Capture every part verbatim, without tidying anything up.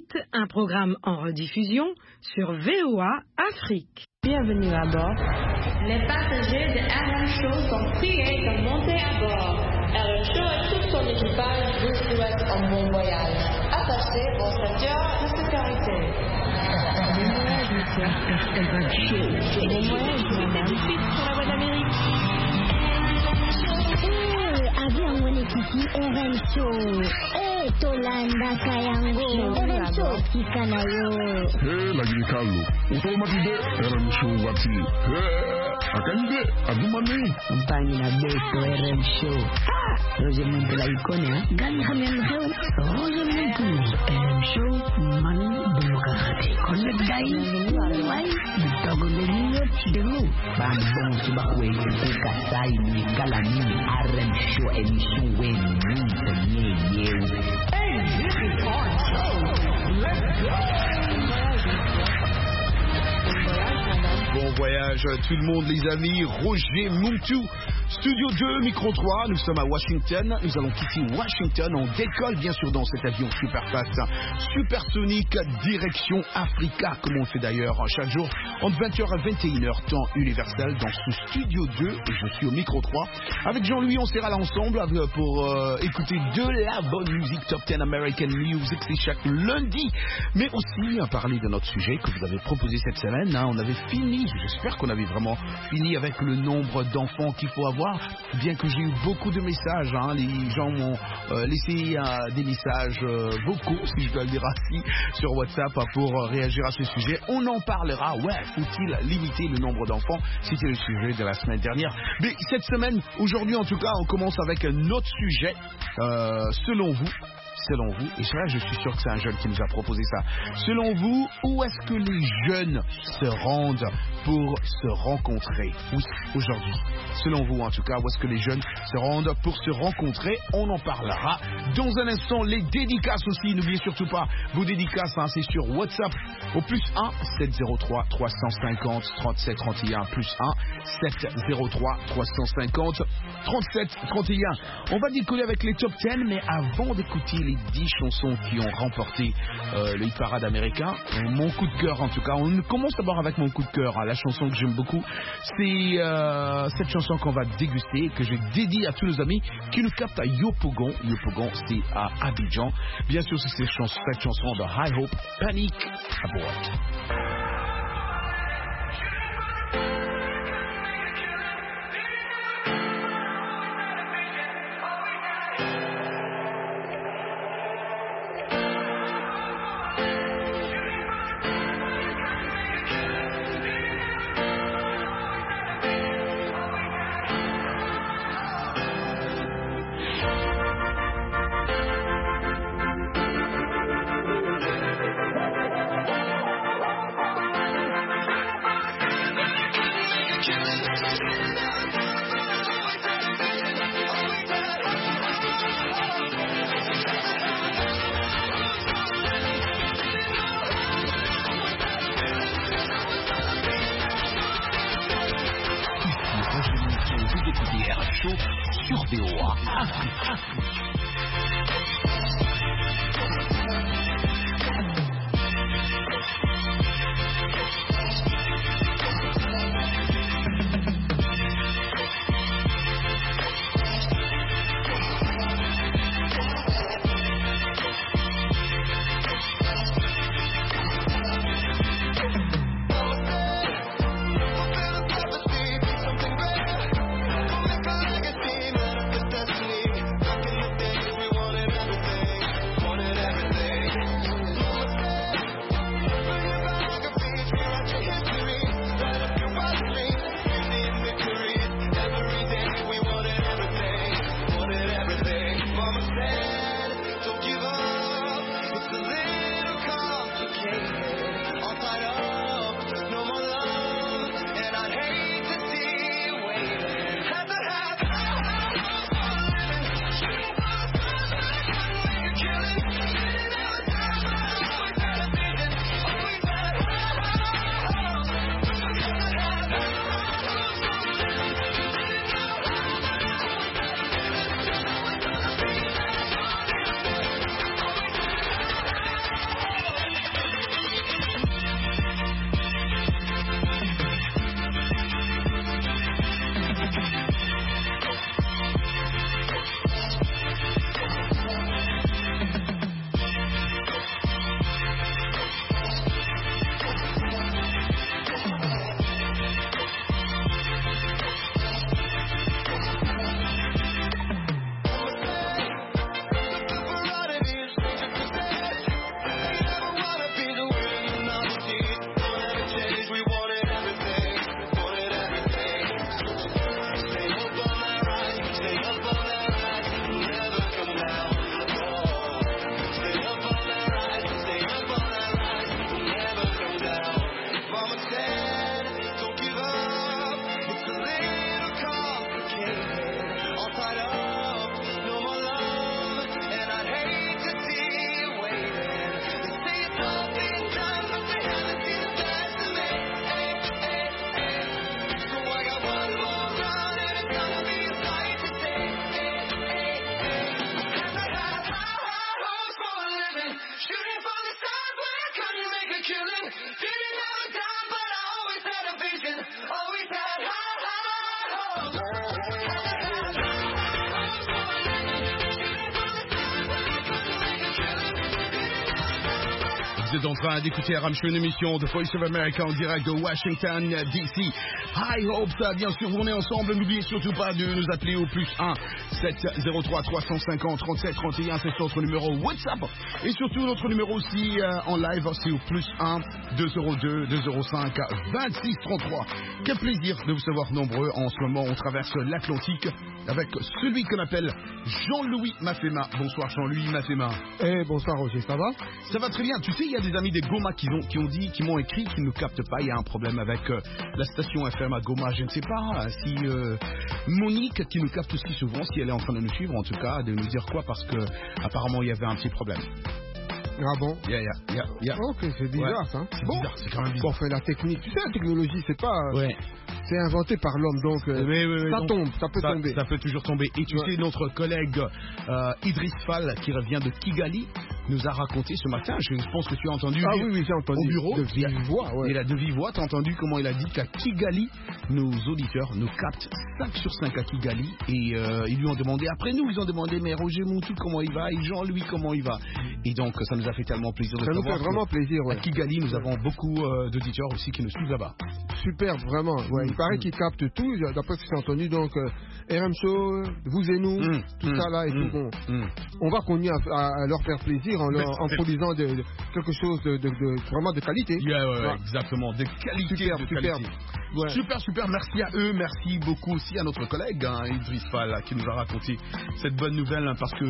écoute un programme en rediffusion sur V O A Afrique. Bienvenue à bord. Les passagers de R M Show sont priés de monter à bord. R M Show et tout son équipage vous souhaitent un bon voyage. Attachez vos ceintures de sécurité. Bon voyage, monsieur. R M Show. Bon voyage, madame. Tout de suite sur la voie d'Amérique. Eh, avion wene kiki R M Show. Eh, Tolanda Kayango. R M Show kikana yo. Eh, lagi kalu. Utomati R M Show wati. Eh, akande adumani. Mpani na beto R M Show. Roger Muntula ikone ha. Gani hamyan heu. Roger Muntula R M Show mani demokrati. Konne dai. Wai. Bitogo lenyo chidelu. Bambong subakwe kuka sai ni galani R M Show emission wen ni nye nye. Hey, this is our show. Let's go. Bon voyage tout le monde les amis, Roger Muntu, Studio deux, Micro trois, nous sommes à Washington, nous allons quitter Washington, on décolle bien sûr dans cet avion super fast, supersonique, direction Africa, comme on le fait d'ailleurs chaque jour, entre vingt heures et vingt et une heures, temps universel dans ce Studio deux, et je suis au Micro trois, avec Jean-Louis, on sera là ensemble pour euh, écouter de la bonne musique, Top dix American Music, c'est chaque lundi, mais aussi à parler de notre sujet que vous avez proposé cette semaine, hein, on avait fini. J'espère qu'on avait vraiment fini avec le nombre d'enfants qu'il faut avoir, bien que j'ai eu beaucoup de messages, hein, les gens m'ont euh, laissé euh, des messages euh, vocaux, si je dois le dire ainsi, sur WhatsApp pour euh, réagir à ce sujet. On en parlera, ouais, faut-il limiter le nombre d'enfants? C'était le sujet de la semaine dernière. Mais cette semaine, aujourd'hui en tout cas, on commence avec un autre sujet, euh, selon vous. Selon vous, et c'est vrai, je suis sûr que c'est un jeune qui nous a proposé ça. Selon vous, où est-ce que les jeunes se rendent pour se rencontrer? Oui, aujourd'hui. Selon vous, en tout cas, où est-ce que les jeunes se rendent pour se rencontrer? On en parlera dans un instant. Les dédicaces aussi, n'oubliez surtout pas vos dédicaces, hein, c'est sur WhatsApp au plus un sept zéro trois trois cent cinquante trente-sept trente et un, plus un sept zéro trois trois cent cinquante trente-sept trente et un. On va décoller avec les top dix, mais avant d'écouter les dix chansons qui ont remporté euh, le hit parade américain, mon coup de cœur en tout cas, on commence d'abord avec mon coup de cœur, hein, la chanson que j'aime beaucoup, c'est euh, cette chanson qu'on va déguster, que je dédie à tous nos amis qui nous captent à Yopougon. Yopougon, c'est à Abidjan. Bien sûr, c'est cette chanson, cette chanson de High Hope, Panic Abort. Sur V O A Afrique. Back in the day Vous êtes en train d'écouter R M Show, une émission de Voice of America en direct de Washington, D C. High Hopes, bien sûr, on est ensemble. N'oubliez surtout pas de nous appeler au plus un sept zéro trois trois cent cinquante trente-sept trente et un. C'est notre numéro WhatsApp. Et surtout, notre numéro aussi euh, en live, c'est au plus un deux zéro deux deux zéro cinq vingt-six trente-trois. Quel plaisir de vous savoir nombreux. En ce moment, on traverse l'Atlantique avec celui qu'on appelle Jean-Louis Mafema. Bonsoir Jean-Louis Mafema. Eh, bonsoir Roger, ça va? Ça va très bien. Tu sais, il y a des amis des Goma qui ont, qui ont dit, qui m'ont écrit qu'ils ne captent pas. Il y a un problème avec euh, la station F M à Goma. Je ne sais pas si euh, Monique, qui nous capte aussi souvent, si elle est en train de nous suivre, en tout cas, de nous dire quoi, parce que apparemment il y avait un petit problème. Ah bon? Yeah, yeah, yeah, yeah. Ok, c'est bizarre, ouais. Ça. C'est bon. bizarre, c'est quand même bizarre. Bon, enfin, la technique, tu sais, la technologie, c'est pas... Ouais. C'est inventé par l'homme, donc euh, oui, oui, oui, ça donc, tombe, ça peut ça, tomber. Ça peut toujours tomber. Et tu ouais. sais, notre collègue euh, Idriss Fall, qui revient de Kigali, nous a raconté ce matin, je pense que tu as entendu, ah, oui, oui, j'ai entendu au bureau, de vive voix. Ouais. Et là, de vive voix, tu as entendu comment il a dit qu'à Kigali, nos auditeurs nous captent cinq sur cinq à Kigali. Et euh, ils lui ont demandé, après nous, ils ont demandé, mais Roger Moutou, comment il va? Et Jean-Louis, comment il va? Et donc, ça nous a fait tellement plaisir de ça savoir. Ça nous fait vraiment plaisir, ouais. À Kigali, nous avons beaucoup euh, d'auditeurs aussi qui nous suivent là-bas. Super, vraiment. Ouais, il paraît mmh. qu'ils captent tout, d'après ce que j'ai entendu. Donc, euh, R M Show, vous et nous, mmh. tout mmh. ça là et mmh. tout. On, mmh. on va continuer à, à, à leur faire plaisir en, leur, en produisant de, de, quelque chose de, de, de vraiment de qualité. Yeah, ouais, ouais, exactement, de qualité. Super, de super. Qualité. Ouais. Super, super. Merci à eux. Merci beaucoup aussi à notre collègue, hein, Idriss Fall, qui nous a raconté cette bonne nouvelle, hein, parce que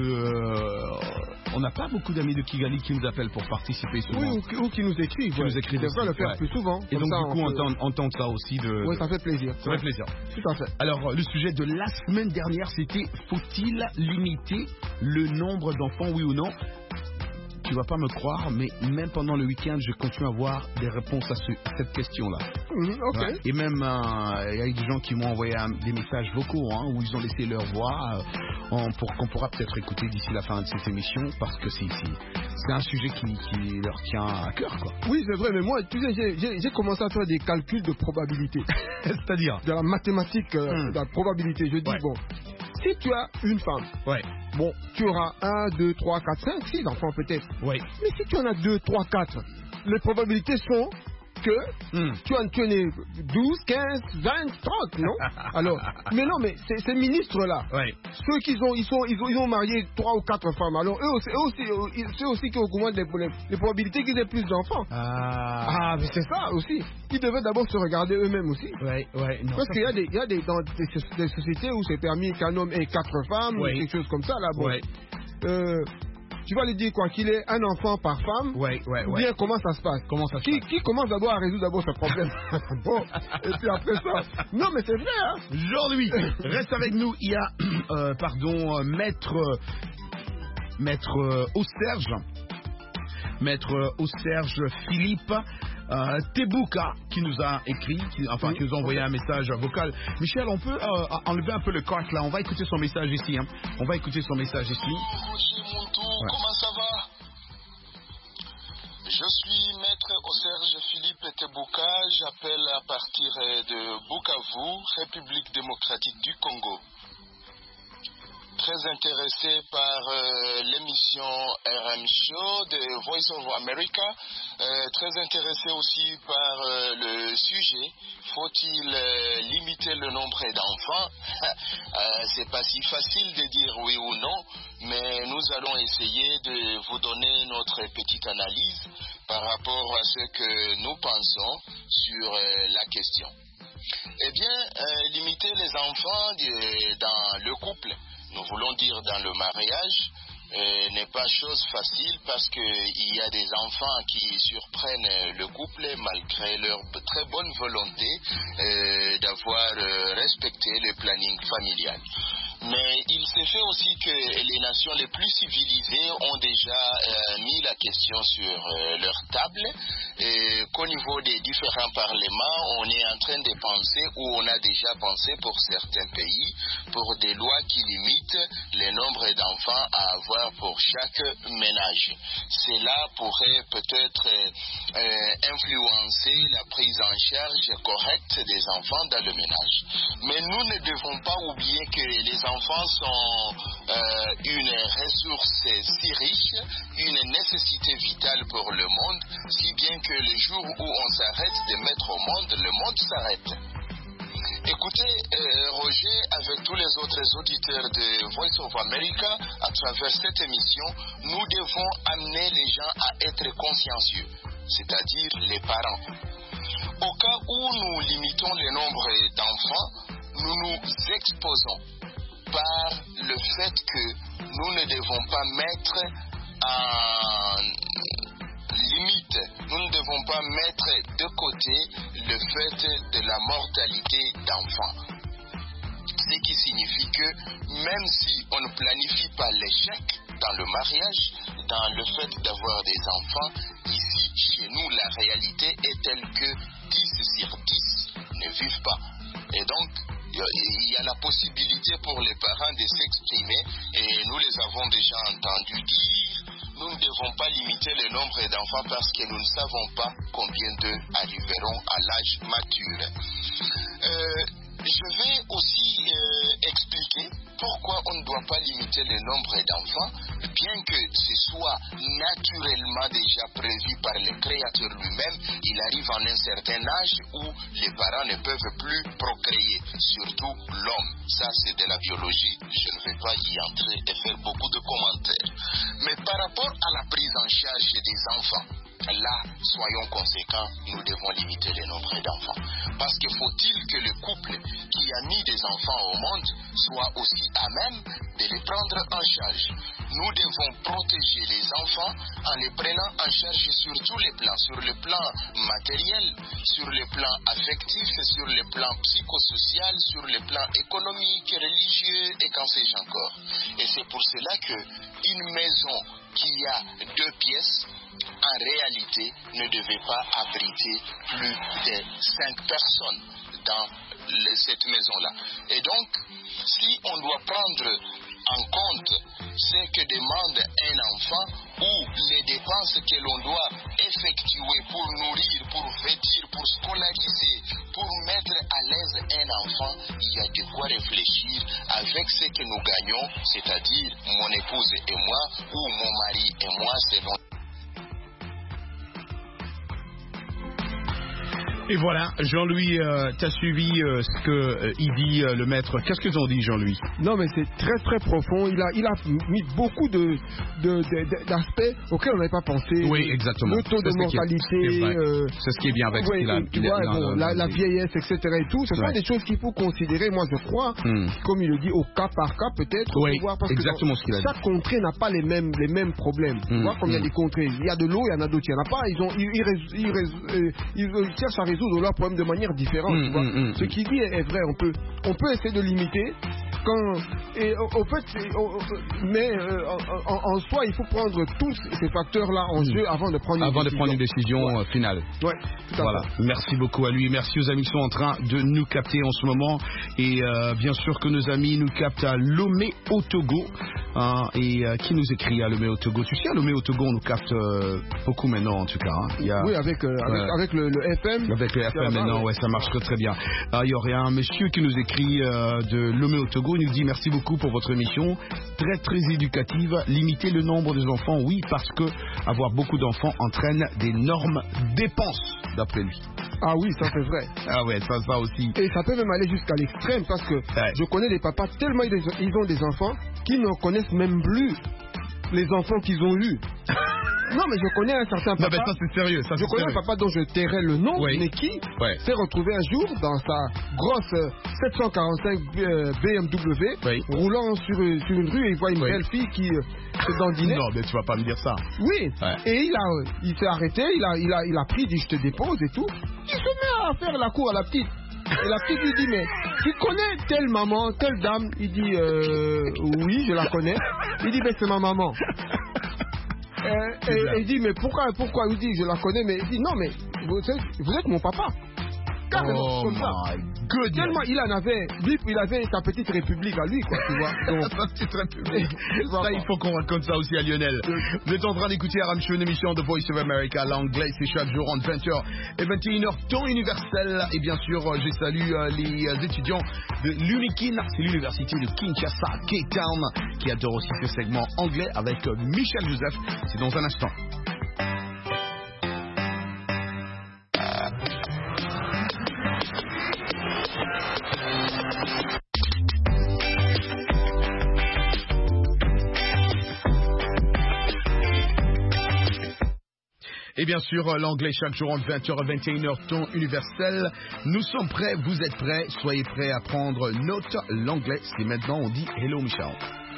euh, on n'a pas beaucoup d'amis de Kigali qui nous appellent pour participer souvent. Oui, ou, ou qui nous écrivent. Qui ouais. nous écrivent. Ils devraient le faire ouais. plus souvent. Et donc, ça, du coup, on peut... entend, entend ça aussi. De, oui, ça fait plaisir. Ça ouais. fait plaisir. Tout à fait. Alors, le sujet de la semaine dernière, c'était faut-il limiter le nombre d'enfants, oui ou non? Tu vas pas me croire, mais même pendant le week-end, je continue à avoir des réponses à, ce, à cette question-là. Mmh, okay. Ouais. Et même, il euh, y a des gens qui m'ont envoyé un, des messages vocaux, hein, où ils ont laissé leur voix, euh, en, pour qu'on pourra peut-être écouter d'ici la fin de cette émission, parce que c'est, c'est, c'est un sujet qui, qui leur tient à cœur, quoi. Oui, c'est vrai, mais moi, tu sais, j'ai, j'ai, j'ai commencé à faire des calculs de probabilité. C'est-à-dire de la mathématique, euh, mmh. de la probabilité. Je dis, ouais. bon, si tu as une femme, ouais. bon, tu auras un, deux, trois, quatre, cinq, six enfants peut-être. Oui. Mais si tu en as deux, trois, quatre, les probabilités sont que mm. tu en tu en es douze, quinze, vingt, trente, non? Alors, mais non, mais ces, ces ministres-là, ouais. ceux qui ont, ils sont, ils ont, ils ont marié trois ou quatre femmes. Alors eux aussi, eux aussi, c'est aussi qui augmentent les, les, les probabilités qu'ils aient plus d'enfants. Ah. ah, mais c'est ça aussi. Ils devaient d'abord se regarder eux-mêmes aussi. Ouais, ouais. Non, parce qu'il y a des, il y a des dans des, des sociétés où c'est permis qu'un homme ait quatre femmes ouais. ou quelque chose comme ça là. Bon. Ouais. Euh, Tu vas lui dire quoi, qu'il ait un enfant par femme, ouais, ouais, ou ouais. bien comment ça se passe? Comment ça se qui, passe? Qui commence d'abord à résoudre d'abord ce problème? Bon, et puis après ça. Non, mais c'est vrai, hein? Jean-Louis, reste avec nous. Il y a, euh, pardon, maître, maître euh, Austerge, maître Austerge Philippe. Euh, Tebouka qui nous a écrit, qui, enfin qui nous a envoyé un message vocal. Michel, on peut euh, enlever un peu le corte là. On va écouter son message ici. Hein. On va écouter son message ici. Roger Moutou, ouais. Comment ça va? Je suis maître Austerge Philippe Tebouka. J'appelle à partir de Bukavu, République démocratique du Congo. Très intéressé par euh, l'émission R M Show de Voice of America, euh, très intéressé aussi par euh, le sujet. Faut-il euh, limiter le nombre d'enfants? euh, C'est pas si facile de dire oui ou non, mais nous allons essayer de vous donner notre petite analyse par rapport à ce que nous pensons sur euh, la question. Eh bien, euh, limiter les enfants de, dans le couple, nous voulons dire dans le mariage, euh, n'est pas chose facile parce qu'il y a des enfants qui surprennent le couple malgré leur très bonne volonté euh, d'avoir euh, respecté le planning familial. Mais il s'est fait aussi que les nations les plus civilisées ont déjà euh, mis la question sur euh, leur table et qu'au niveau des différents parlements, on est en train de penser ou on a déjà pensé pour certains pays pour des lois qui limitent le nombre d'enfants à avoir pour chaque ménage. Cela pourrait peut-être euh, influencer la prise en charge correcte des enfants dans le ménage. Mais nous ne devons pas oublier que les enfants sont euh, une ressource si riche, une nécessité vitale pour le monde, si bien que le jour où on s'arrête de mettre au monde, le monde s'arrête. Écoutez, euh, Roger, avec tous les autres auditeurs de Voice of America, à travers cette émission, nous devons amener les gens à être consciencieux, c'est-à-dire les parents. Au cas où nous limitons le nombre d'enfants, nous nous exposons par le fait que nous ne devons pas mettre en limite, nous ne devons pas mettre de côté le fait de la mortalité d'enfants. Ce qui signifie que même si on ne planifie pas l'échec dans le mariage, dans le fait d'avoir des enfants, ici chez nous la réalité est telle que dix sur dix ne vivent pas. Et donc il y a la possibilité pour les parents de s'exprimer et nous les avons déjà entendus dire. Nous ne devons pas limiter le nombre d'enfants parce que nous ne savons pas combien d'eux arriveront à l'âge mature. Euh, je vais aussi euh, expliquer pourquoi on ne doit pas limiter le nombre d'enfants, bien que ce soit naturellement déjà prévu par le Créateur lui-même. Il arrive en un certain âge où les parents ne peuvent plus procréer, surtout l'homme. Ça, c'est de la biologie. Je ne vais pas y entrer et faire beaucoup de commentaires. Mais par rapport à la prise en charge des enfants, là, soyons conséquents, nous devons limiter le nombre d'enfants. Parce que faut-il que le couple qui a mis des enfants au monde soit aussi à même de les prendre en charge. Nous devons protéger les enfants en les prenant en charge sur tous les plans, sur le plan matériel, sur le plan affectif, sur le plan psychosocial, sur le plan économique, religieux et qu'en sais-je encore. Et c'est pour cela qu'une maison qui a deux pièces, en réalité, ne devait pas abriter plus de cinq personnes dans le, cette maison-là. Et donc, si on doit prendre en compte ce que demande un enfant ou les dépenses que l'on doit effectuer pour nourrir, pour vêtir, pour scolariser, pour mettre à l'aise un enfant, il y a de quoi réfléchir avec ce que nous gagnons, c'est-à-dire mon épouse et moi ou mon mari et moi selon. Et voilà, Jean-Louis, euh, tu as suivi euh, ce que euh, il dit euh, le maître. Qu'est-ce que t'en dis, Jean-Louis? Non, mais c'est très très profond. Il a, il a mis beaucoup de, de, de, d'aspects auxquels on n'avait pas pensé. Oui, exactement. Le taux de mortalité. Euh, c'est ce qui est bien avec ouais, ce qu'il a. Tu vois, bon, la, la vieillesse, et cetera et tout. Ce ouais. sont des choses qu'il faut considérer, moi je crois, mm. comme il le dit, au cas par cas peut-être. Oui, voir, parce exactement que ce qu'il a dit. Chaque contrée n'a pas les mêmes, les mêmes problèmes. Mm. Tu vois, comme il mm. y a des contrées, il y a de l'eau, il y en a d'autres, il n'y en a pas. Ils, ont, ils, ils, ils, ils, ils, ils cherchent à résoudre leurs problèmes de manière différente. Mmh, tu vois. Mmh, Ce qu'il dit est, est vrai. On peut, on peut essayer de limiter. Quand, et au fait, mais euh, en, en, en soi, il faut prendre tous ces facteurs-là en jeu avant de prendre avant une de décision. prendre une décision ouais. finale. Ouais, tout à voilà. fait. Merci beaucoup à lui. Merci aux amis qui sont en train de nous capter en ce moment. Et euh, bien sûr que nos amis nous captent à Lomé au Togo. Hein, et euh, qui nous écrit à Lomé au Togo? Tu sais, à Lomé au Togo, on nous capte euh, beaucoup maintenant en tout cas. Hein. Il y a, oui, avec, euh, avec, euh, avec le, le F M. Avec le F M maintenant, ouais, ça marche très très bien. Alors, il y aurait un monsieur qui nous écrit euh, de Lomé au Togo. Il nous dit merci beaucoup pour votre émission, très très éducative. Limiter le nombre des enfants, oui, parce que avoir beaucoup d'enfants entraîne d'énormes dépenses, d'après lui. Ah oui, ça c'est vrai. Ah ouais, ça, ça aussi. Et ça peut même aller jusqu'à l'extrême, parce que ouais. je connais des papas, tellement ils ont des enfants, qu'ils ne connaissent même plus les enfants qu'ils ont eus. Non, mais je connais un certain papa. Non, mais ça c'est sérieux. Ça, je connais sérieux. un papa dont je tairai le nom, oui. mais qui ouais. s'est retrouvé un jour dans sa grosse euh, sept cent quarante-cinq euh, B M W, oui. roulant sur, sur une rue et il voit une oui. belle fille qui euh, se dandinait. Non, mais tu vas pas me dire ça. Oui. Ouais. Et il a, euh, il s'est arrêté, il a, il a, il a pris, dit je te dépose et tout. Il se met à faire la cour à la petite. Et la petite lui dit mais tu connais telle maman, telle dame? Il dit, euh, oui, je la connais. Il dit, ben c'est ma maman. Euh, et, et il dit, mais pourquoi, pourquoi? Il dit, je la connais, mais il dit, non, mais vous êtes, vous êtes mon papa. Carrément, oh comme ça. Good. Tellement il en avait, lui, il avait sa petite république à lui, quoi, tu vois. Donc, sa petite république. Ça, il faut qu'on raconte ça aussi à Lionel. Vous êtes en train d'écouter R M Show, une émission de Voice of America. L'anglais, c'est chaque jour entre vingt heures et vingt et une heures, temps universel. Et bien sûr, je salue euh, les euh, étudiants de l'Unikin, c'est l'université de Kinshasa, Cape Town, qui adore aussi ce segment anglais avec euh, Michel Joseph. C'est dans un instant. Et bien sûr, l'anglais chaque jour entre vingt heures et vingt et une heures, temps universel. Nous sommes prêts, vous êtes prêts, soyez prêts à prendre note. L'anglais, c'est maintenant, on dit hello Michel.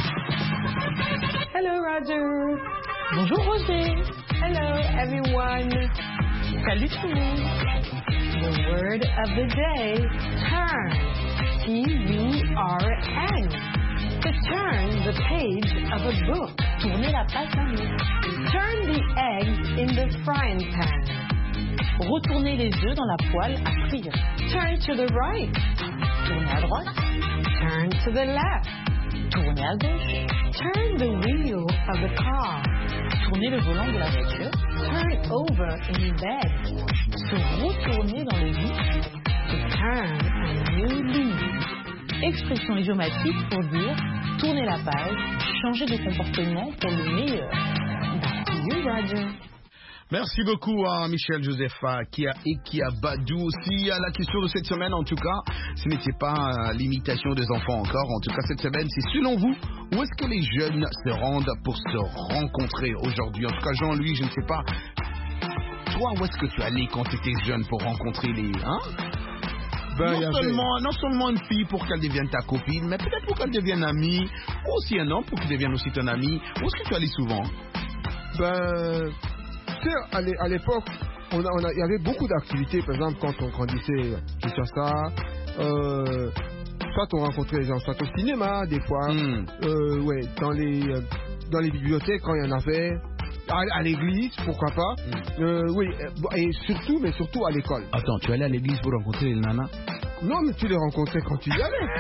Hello Roger. Bonjour Roger. Hello everyone. Salut tout le monde. The word of the day, turn. T U R N. To turn the page of a book. Tourner la page d'un livre. Turn the eggs in the frying pan. Retourner les œufs dans la poêle à frire. Turn to the right. Tourner à droite. Turn to the left. Tourner à gauche. Turn the wheel of the car. Tourner le volant de la voiture. Turn over in bed. Se retourner dans le lit. To turn a new leaf. Expression idiomatique pour dire tourner la page, changer de comportement pour le meilleur. Back to you, Roger. Merci beaucoup à Michel Joseph, qui a et qui a Badou aussi. À la question de cette semaine, en tout cas, ce n'était pas l'imitation des enfants encore. En tout cas, cette semaine, c'est selon vous, où est-ce que les jeunes se rendent pour se rencontrer aujourd'hui? En tout cas, Jean-Louis, je ne sais pas. Toi, où est-ce que tu allais quand tu étais jeune pour rencontrer les... Hein? Ben, non, seulement, non seulement une fille pour qu'elle devienne ta copine, mais peut-être pour qu'elle devienne amie, ou aussi un homme pour qu'il devienne aussi ton ami. Où est-ce que tu allais souvent? Ben, tu sais, à l'époque, on a, on a, il y avait beaucoup d'activités. Par exemple, quand on grandissait jusqu'à ça, euh, soit on rencontrait les gens, soit au cinéma, des fois, mm. euh, ouais, dans les, euh, dans les bibliothèques quand il y en avait. À, à l'église, pourquoi pas. Mm. Euh, oui, et surtout, mais surtout à l'école. Attends, tu allais à l'église pour rencontrer les nanas? Non, mais tu les rencontrais quand tu y allais.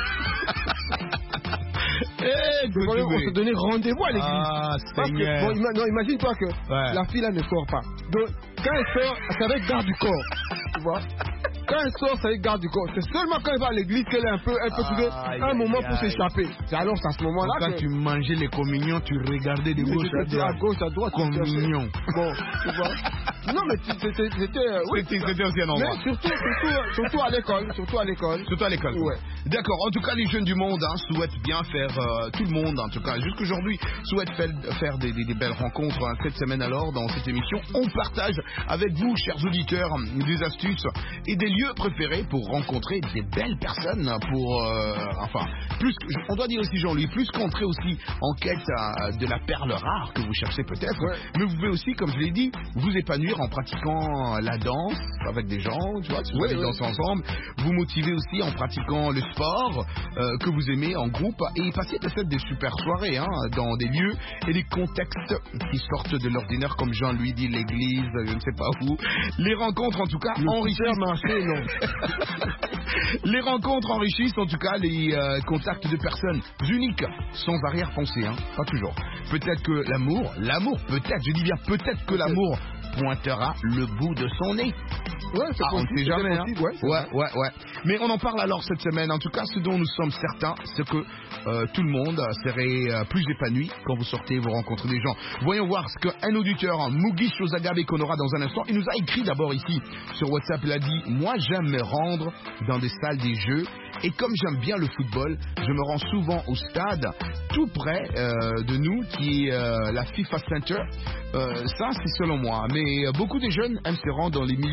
Hey, bon, on se donnait rendez-vous à l'église. Ah, Parce que, bon, ima, non, imagine-toi que ouais. la fille là ne sort pas. Donc, quand elle sort, c'est avec garde du corps. Tu vois? Quand elle sort, c'est avec garde du corps. C'est seulement quand elle va à l'église qu'elle est un peu, elle peut trouver ah, un aïe, moment aïe, pour s'échapper. C'est alors à ce moment-là quand que... tu mangeais les communions, tu regardais de gauche à droite. À gauche à droite. Communion. Bon, tu vois. Non, mais c'était, c'était, oui, c'était aussi un endroit. Mais surtout, surtout, surtout à l'école, surtout à l'école. Surtout à l'école. Ouais. D'accord. En tout cas, les jeunes du monde hein, souhaitent bien faire euh, tout le monde, en tout cas, jusqu'aujourd'hui, souhaitent faire, faire des, des, des belles rencontres. Hein, cette semaine alors, dans cette émission, on partage avec vous, chers auditeurs, des astuces et des lieux préférés pour rencontrer des belles personnes. Pour, euh, enfin, plus, on doit dire aussi Jean-Louis, plus qu'entrer aussi en quête euh, de la perle rare que vous cherchez peut-être, ouais. mais vous pouvez aussi, comme je l'ai dit, vous épanouir en pratiquant la danse avec des gens, tu vois, si vous ouais, allez ouais. danser ensemble, vous motiver aussi en pratiquant le sport euh, que vous aimez en groupe et passer peut-être des super soirées hein, dans des lieux et des contextes qui sortent de l'ordinaire, comme Jean-Louis dit, l'église, je ne sais pas où. Les rencontres en tout cas enrichissent. Marché, non. Les rencontres enrichissent en tout cas les euh, contacts de personnes uniques, sans arrière-pensée, hein, pas toujours. Peut-être que l'amour, l'amour, peut-être, je dis bien peut-être que l'amour pointera le bout de son nez. Ouais, c'est ah, possible, on ne sait jamais. Possible, hein. ouais, ouais, ouais, ouais. Mais on en parle alors cette semaine. En tout cas, ce dont nous sommes certains, c'est que euh, tout le monde serait euh, plus épanoui quand vous sortez, vous rencontrez des gens. Voyons voir ce qu'un auditeur, Mugi Shozagabe, qu'on aura dans un instant, il nous a écrit d'abord ici sur WhatsApp. Il a dit « Moi, j'aime me rendre dans des salles des jeux. Et comme j'aime bien le football, je me rends souvent au stade tout près euh, de nous, qui est euh, la FIFA Center. Euh, ça, c'est selon moi. Mais euh, beaucoup de jeunes aiment se rendre dans les milieux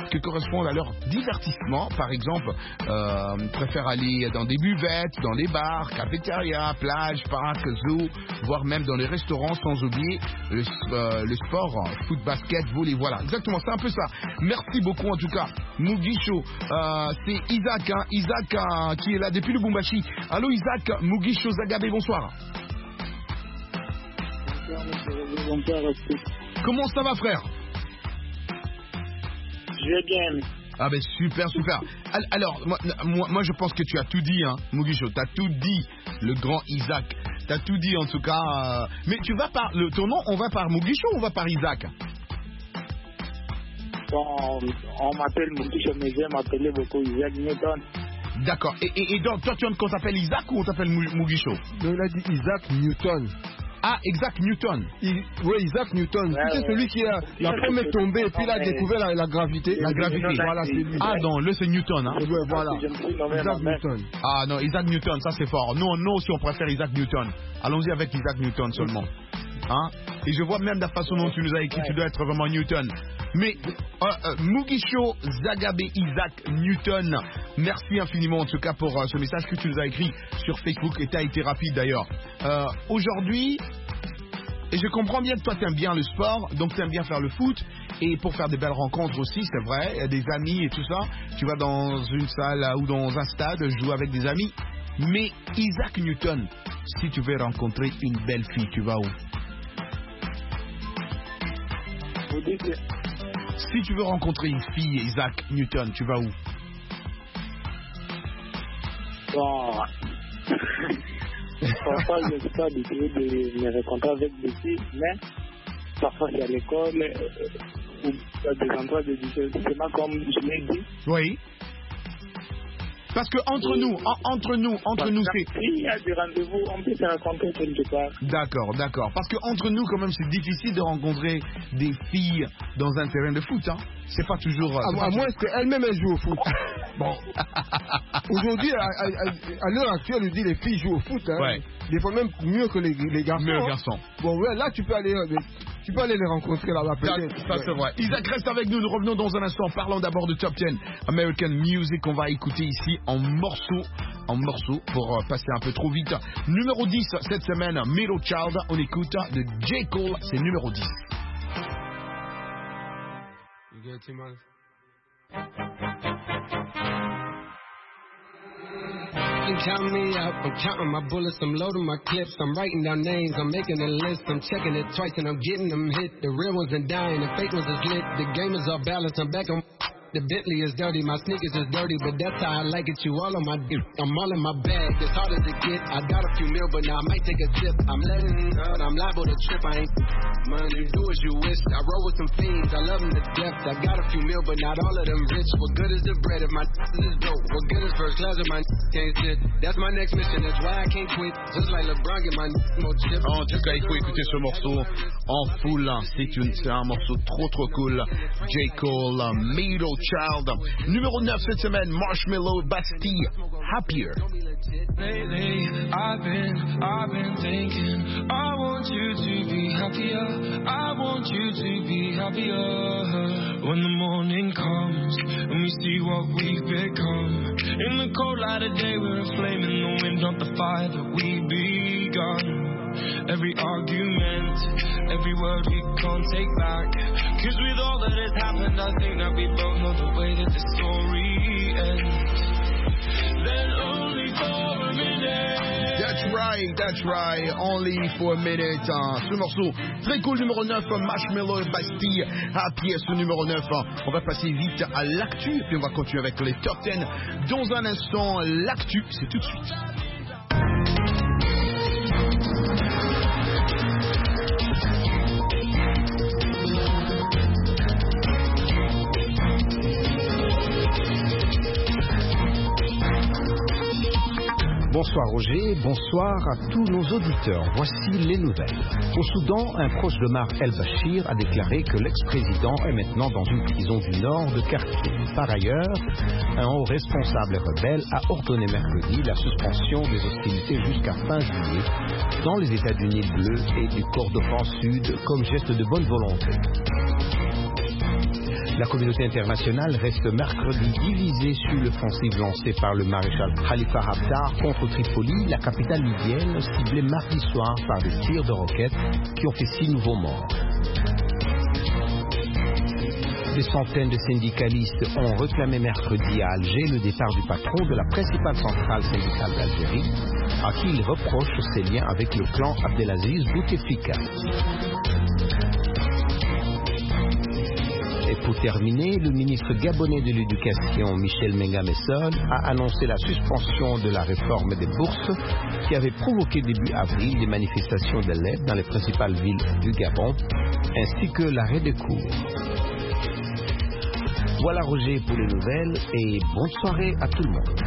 marques correspondent à leur divertissement. Par exemple, euh, préfèrent aller dans des buvettes, dans les bars, cafétérias, plages, parcs, zoos, voire même dans les restaurants, sans oublier le, euh, le sport, foot, basket, volley. Voilà, exactement, c'est un peu ça. Merci beaucoup en tout cas, Mugisho. Euh, c'est Isaac, hein, Isaac euh, qui est là depuis le Bumbashi. Allô Isaac, Mugisho Zagabé, bonsoir. Comment ça va frère? Je vais bien. Ah ben super, super. Alors, moi, moi, moi je pense que tu as tout dit, hein, Mugisho, tu as tout dit, le grand Isaac. Tu as tout dit en tout cas. Euh... Mais tu vas par, le, ton nom, on va par Mugisho ou on va par Isaac? Bon, on m'appelle Mugisho, mais j'aime m'appeler beaucoup Isaac Newton. D'accord. Et, et, et donc, toi, tu veux qu'on t'appelle Isaac ou on t'appelle Mugisho? Donc, il a dit Isaac Newton. Ah, Isaac Newton. Il, oui, Isaac Newton. Ouais, c'est ouais. celui qui a la première tombée et puis il a découvert la, la gravité. La gravité. Voilà, c'est lui. Ah non, là c'est Newton. Hein. Ouais, voilà. Isaac Newton. Ah non, Isaac Newton, ça c'est fort. Nous, nous aussi on préfère Isaac Newton. Allons-y avec Isaac Newton seulement. Hein? Et je vois même la façon dont tu nous as écrit, tu dois être vraiment Newton. Mais euh, euh, Mugisho Zagabé Isaac Newton, merci infiniment en tout cas pour euh, ce message que tu nous as écrit sur Facebook et tu as été rapide d'ailleurs. Euh, aujourd'hui, et je comprends bien que toi tu aimes bien le sport, donc tu aimes bien faire le foot et pour faire des belles rencontres aussi, c'est vrai, des amis et tout ça. Tu vas dans une salle ou dans un stade jouer avec des amis. Mais Isaac Newton, si tu veux rencontrer une belle fille, tu vas où? Vous dites... Si tu veux rencontrer une fille, Isaac Newton, tu vas où? Bon... Parfois, je ne suis pas habitué de me rencontrer avec des filles, mais parfois c'est à l'école euh, ou à des endroits de divertissement, comme je l'ai dit. Oui. Parce que entre oui. nous, en, entre nous, entre Parce nous, c'est... Il y a des rendez-vous, on peut se rencontrer quelque part. D'accord, d'accord. Parce que entre nous, quand même, c'est difficile de rencontrer des filles dans un terrain de foot, hein. C'est pas toujours... À, pas à toujours... moins qu'elles-mêmes elles jouent au foot. Bon. Aujourd'hui, à, à, à l'heure actuelle, je dis les filles jouent au foot, hein. Ouais. Des fois même mieux que les, les garçons. Mieux hein. garçons. Bon, ouais, là, tu peux aller... Tu peux aller les rencontrer là-bas. Ça, ça c'est vrai. Isaac, reste avec nous. Nous revenons dans un instant. Parlons d'abord de Top dix American Music. On va écouter ici en morceaux, en morceaux pour passer un peu trop vite. Numéro dix cette semaine, Middle Child. On écoute de J. Cole. C'est numéro dix. You good, T-Money? Count me up, I'm counting my bullets, I'm loading my clips, I'm writing down names, I'm making a list, I'm checking it twice and I'm getting them hit. The real ones are dying, the fake ones is lit, the game is off balance, I'm back on. The Bentley is dirty, my sneakers is dirty, but that's how I like it. You all on my dick, I'm all in my bag. It's hard as it get. I got a few mil, but now I might take a sip. I'm letting out, I'm liable to trip. I ain't money, do as you wish. I roll with some fiends, I love them to death. I got a few mil, but not all of them rich. What good is the bread if my is dope? What good is first class if my can't sit? That's my next mission, that's why I can't quit. Just like LeBron, get my more chips. En tout cas, il faut écouter ce morceau en full. C'est une, c'est un morceau trop trop cool. J. Cole, Middle Child. Numéro neuf cette semaine, Marshmello, Bastille, Happier. Lately, I've been, I've been thinking, I want you to be happier, I want you to be happier. When the morning comes, and we see what we've become. In the cold light of day, we're a flame in the wind, not the fire that we begun. Every argument, every word we can't take back. Cause with all that has happened, I think that we both know the way that the story ends. Then only for a minute. That's right, that's right, only for a minute. Hein. Ce morceau, très cool, numéro neuf, Marshmello et Bastille, Happy, ce numéro neuf. On va passer vite à l'actu, puis on va continuer avec les top dix. Dans un instant, l'actu, c'est tout de suite. Bonsoir Roger, bonsoir à tous nos auditeurs. Voici les nouvelles. Au Soudan, un proche d'Omar el-Bashir a déclaré que l'ex-président est maintenant dans une prison du nord de Khartoum. Par ailleurs, un haut responsable rebelle a ordonné mercredi la suspension des hostilités jusqu'à fin juillet dans les États du Nil bleu et du Kordofan sud comme geste de bonne volonté. La communauté internationale reste mercredi divisée sur l'offensive lancée par le maréchal Khalifa Haftar contre Tripoli, la capitale libyenne, ciblée mardi soir par des tirs de roquettes qui ont fait six nouveaux morts. Des centaines de syndicalistes ont réclamé mercredi à Alger le départ du patron de la principale centrale syndicale d'Algérie, à qui il reproche ses liens avec le clan Abdelaziz Bouteflika. Et pour terminer, le ministre gabonais de l'Éducation, Michel Mengamessol, a annoncé la suspension de la réforme des bourses qui avait provoqué début avril des manifestations d'élèves dans les principales villes du Gabon, ainsi que l'arrêt des cours. Voilà Roger pour les nouvelles et bonne soirée à tout le monde.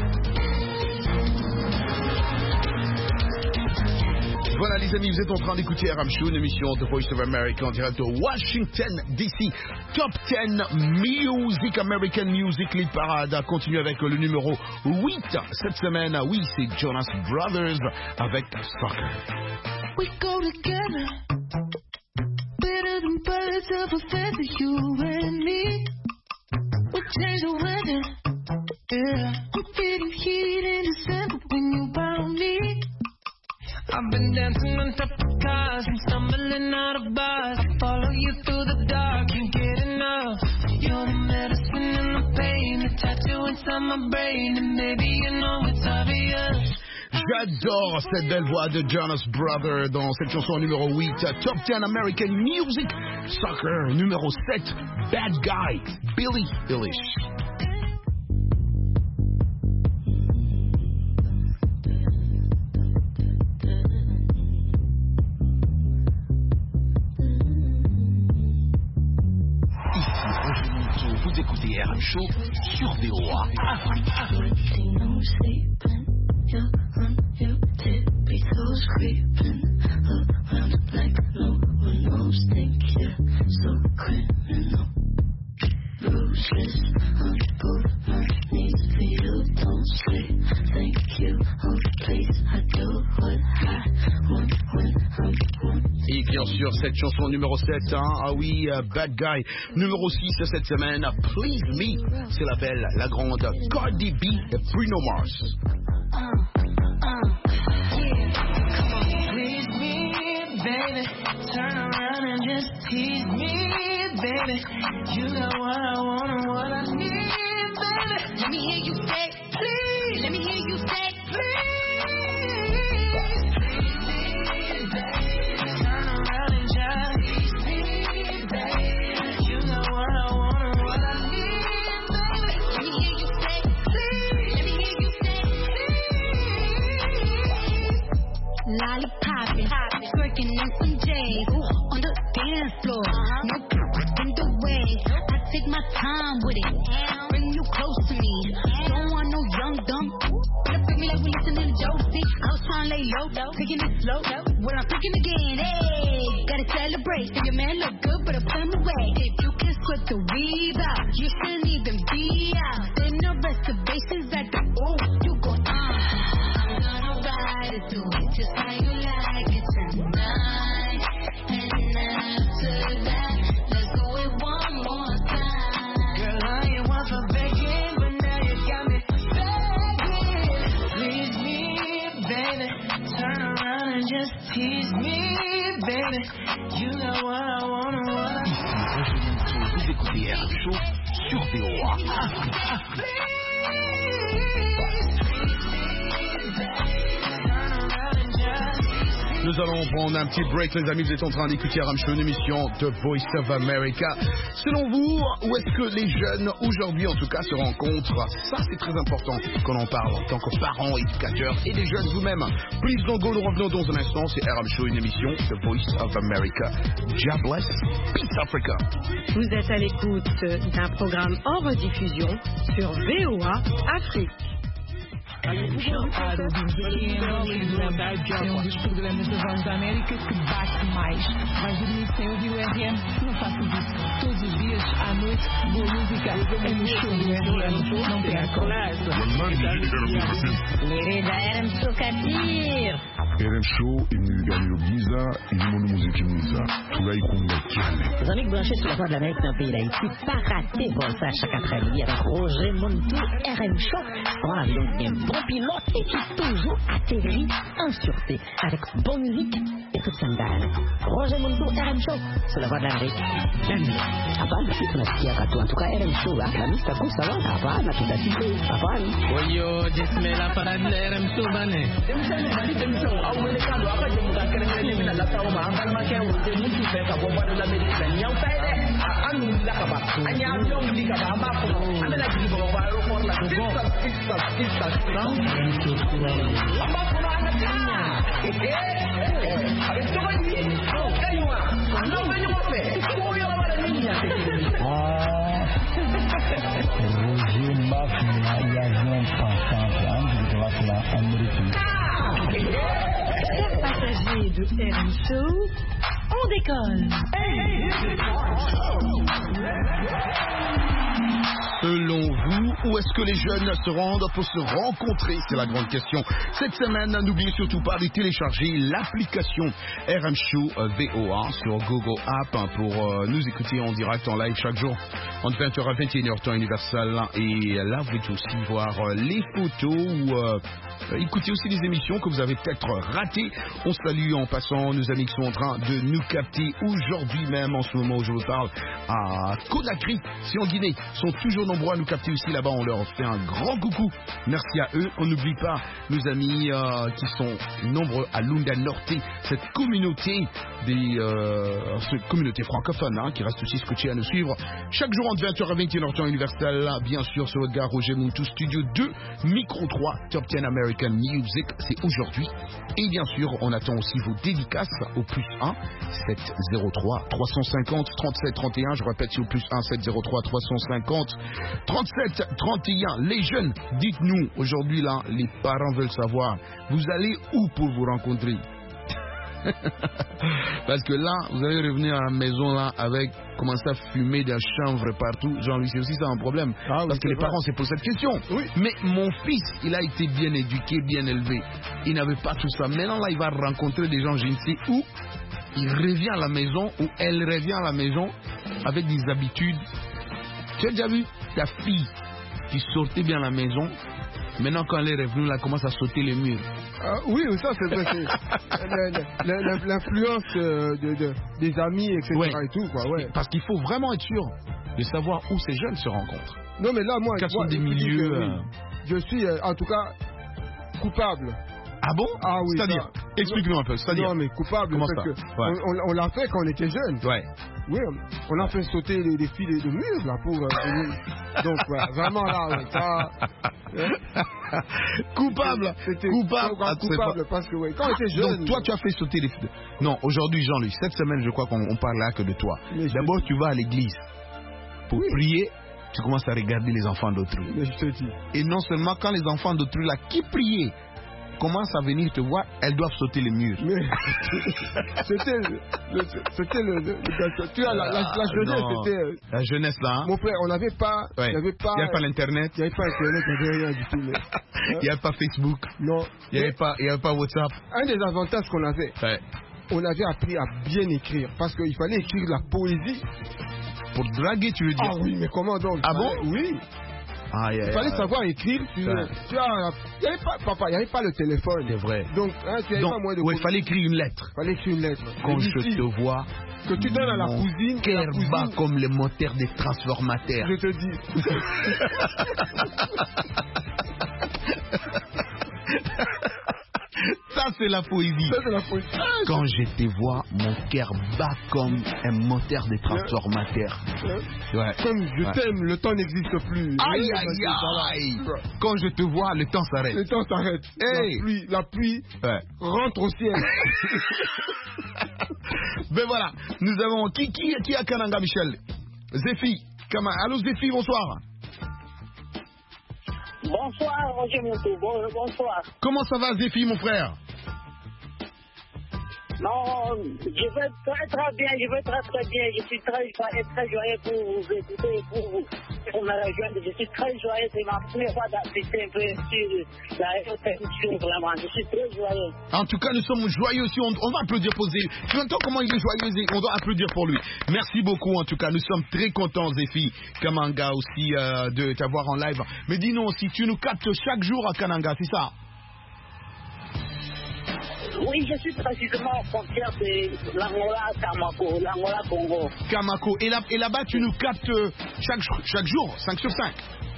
Voilà les amis, vous êtes en train d'écouter R M Show, une émission de Voice of America en direct de Washington D C. Top dix Music, American Music Lead Parade continue avec le numéro huit cette semaine. Oui, c'est Jonas Brothers avec Soccer. We go together, better than birds of a feather, you and me. We change the weather, yeah. I'm feeling heat in December when you found me. I've been dancing on top of cars and stumbling out of bars. I follow you through the dark, can't get enough. You're the medicine and the pain, the tattoo inside my brain, and maybe you know it's obvious. J'adore cette belle voix de Jonas Brothers dans cette chanson numéro huit, Top dix American Music, Soccer numéro sept, Bad Guy, Billie Eilish. Vous écoutez R M Show sur V O A Afrique. You're on your tippy toes, creeping around like no one knows. Think you're so criminal. Bruises on both my knees for you. Don't say thank you. Oh, please, I do what I want when I'm wanting. Et bien sûr, cette chanson numéro sept, hein, ah oui, uh, Bad Guy. Numéro six cette semaine, Please Me, c'est la belle, la grande Cardi B et Bruno Mars. Uh, uh, yeah. Come on, please me, baby. Turn around and just tease me, baby. You got what I want and what I need, baby. Let me hear you say, please. Let me hear you say, please. Lollipoppin', twerking in some J's on the dance floor. No in the way. I take my time with it. Bring you close to me. Don't want no young dumb. Better pick me like we listening to Josie. I was trying to lay low, taking it slow. Well, I'm picking again. Hey, gotta celebrate. Say your man look good, but I put him away. If you can sweat the weave out, you shouldn't even be out. There no reservations at the ooh. You go on. I'm gonna ride it through it just how you like it tonight. And after that, let's do it one more time. Girl, I ain't one for begging, but now you got me begging. Please me, baby. Turn around and just tease me, baby. You know what I want and what I need. Vous écoutez R M Show sur V O A Afrique. Nous allons prendre un petit break, les amis. Vous êtes en train d'écouter R M Show, une émission de Voice of America. Selon vous, où est-ce que les jeunes, aujourd'hui en tout cas, se rencontrent? Ça, c'est très important qu'on en parle en tant que parents, éducateurs et des jeunes vous-même. Please don't go, nous revenons dans un instant. C'est R M Show, une émission de Voice of America. God bless. Peace Africa. Vous êtes à l'écoute d'un programme en rediffusion sur V O A Afrique. É um dos programas da Voz da América que bate mais. Vais dormir sem ouvir o R M? Não faças isso. Todos os dias, à noite, boa música é no show do R M. Não percam. Querida R M Show Kadir. R M Show imiganyiro byiza irimo n'umuziki mwiza turayikunda cyane. Les amis branchés sur la voie de l'Amérique dans le pays d'Haïti, pas raté bon ça chaque après-midi avec Roger Montou, R M Show. On a donc un bon pilote et qui toujours atterrit en sûreté avec bonne musique et toute scandale. Roger Montou, R M Show sur la voie de l'Amérique. Hapana, sisi tunasikia katu. En tout cas, R M Show, la mista kusa wa hapana, tutasikia hapana. Oyo, jisme la parade de R M Show bane. Chers passagers de R M Show, on décolle. Selon vous, où est-ce que les jeunes se rendent pour se rencontrer? C'est la grande question. Cette semaine, n'oubliez surtout pas de télécharger l'application R M Show V O A sur Google App pour nous écouter en direct, en live chaque jour entre vingt heures à vingt et une heures temps universel. Et là, vous pouvez aussi voir les photos ou euh, écouter aussi les émissions que vous avez peut-être ratées. On salue en passant nos amis qui sont en train de nous capter aujourd'hui même, en ce moment où je vous parle, à Conakry, c'est en Guinée. Ils sont toujours nombreux à nous capter aussi là-bas. On leur fait un grand coucou. Merci à eux. On n'oublie pas nos amis euh, qui sont nombreux à Lunda Norte, cette communauté des euh, cette communauté francophone hein, qui reste aussi scotchée à nous suivre chaque jour entre vingt heures à vingt et une heures temps universel. Bien sûr, sur le gars Roger Montou, Studio deux, Micro trois, Top dix American Music, c'est aujourd'hui. Et bien sûr, on attend aussi vos dédicaces au plus un sept zéro trois trois cent cinquante trente-sept trente et un. Je répète, c'est au plus un sept zéro trois trois cent cinquante trente-sept trente et un. Les jeunes, dites-nous aujourd'hui là, les parents veulent savoir, vous allez où pour vous rencontrer? Parce que là, vous allez revenir à la maison là avec commencer à fumer des chanvre partout. Jean-Louis, c'est aussi ça un problème. Ah, oui, parce que les vrai. Parents se posent cette question. Oui. Mais mon fils, il a été bien éduqué, bien élevé. Il n'avait pas tout ça. Maintenant là, il va rencontrer des gens, je ne sais où. Il revient à la maison ou elle revient à la maison avec des habitudes. Tu as déjà vu ta fille qui sortait bien à la maison? Maintenant, quand elle est revenue, elle commence à sauter les murs. Ah, oui, ça c'est vrai. L'influence de, de, des amis, et cetera. Ouais. Et tout, quoi, ouais. Parce qu'il faut vraiment être sûr de savoir où ces jeunes se rencontrent. Non, mais là, moi, quels moi, sont des milieux. Que, euh... oui, je suis, euh, en tout cas, coupable. Ah bon? Ah oui. C'est-à-dire, explique-nous un peu. C'est-à-dire, non, mais coupable. Comment parce ça? que ouais. On, on l'a fait quand on était jeunes. Ouais. Oui, on a fait sauter les, les fils de murs là pour. Euh, donc, ouais, vraiment là, ouais, ça. Hein? Coupable. C'était coupable. Ah, coupable parce que ouais, quand on était jeune. Donc toi, tu as fait sauter les fils. De... Non, aujourd'hui, Jean-Louis, cette semaine, je crois qu'on on parle là que de toi. D'abord, tu vas à l'église pour oui. prier. Tu commences à regarder les enfants d'autrui. Mais je te dis. Et non seulement quand les enfants d'autrui là qui priaient commencent à venir te voir, elles doivent sauter les murs. Mais c'était le, c'était le, le, le tu vois la, la, la jeunesse non. c'était la jeunesse là. Hein? Mon frère, on n'avait pas, ouais. il n'y avait pas, il n'y avait pas l'internet, il n'y avait pas internet, il n'y avait rien du tout. Mais, hein? Il n'y avait pas Facebook, non, il n'y avait pas, il n'y avait pas WhatsApp. Un des avantages qu'on avait, ouais. on avait appris à bien écrire parce qu'il fallait écrire la poésie. Pour draguer, tu veux dire? Ah oui, mais comment donc? Ah bon? Oui. Ah, yeah, il fallait yeah. savoir écrire. Tu, ouais. tu as, il y avait pas, papa, il n'y avait pas le téléphone. C'est vrai. Donc, hein, tu n'avais pas moins de. Oui, il fallait écrire une lettre. Il fallait écrire une lettre. Quand je ici, te vois. Que tu donnes à la cousine. Cœur cousine... bat comme le moteur des transformateurs. Je te dis. Ça, c'est la poésie. Ça, c'est la poésie. Quand je te vois, mon cœur bat comme un moteur de transformateur. Ouais. Comme je ouais. t'aime, le temps n'existe plus. Aïe, aïe, aïe. Quand je te vois, le temps s'arrête. Le temps s'arrête. Hey. La pluie, la pluie ouais. rentre au ciel. Ben voilà, nous avons qui, qui, qui a Kananga, Michel? Zéphie. Allô, Zéphie, bonsoir. Bonsoir, Roger Montou. Bonsoir. Comment ça va, Zéphie, mon frère? Non, je vais très très bien, je vais très très bien. Je suis très joyeux, très joyeux pour vous écouter et pour, pour me rejoindre. Je suis très joyeux, c'est ma première fois d'assister un peu sur la réflexion, vraiment. Je suis très joyeux. En tout cas, nous sommes joyeux aussi. On, on va applaudir pour Zéphie. Tu entends comment il est joyeux et on doit applaudir pour lui. Merci beaucoup en tout cas. Nous sommes très contents, Zéphie Kamanga, aussi euh, de t'avoir en live. Mais dis-nous aussi, tu nous captes chaque jour à Kananga, c'est ça? Oui, je suis précisément aux frontières de l'Angola, Kamako, l'Angola, Congo. Kamako. Et, là, et là-bas, tu nous captes chaque, chaque jour, cinq sur cinq.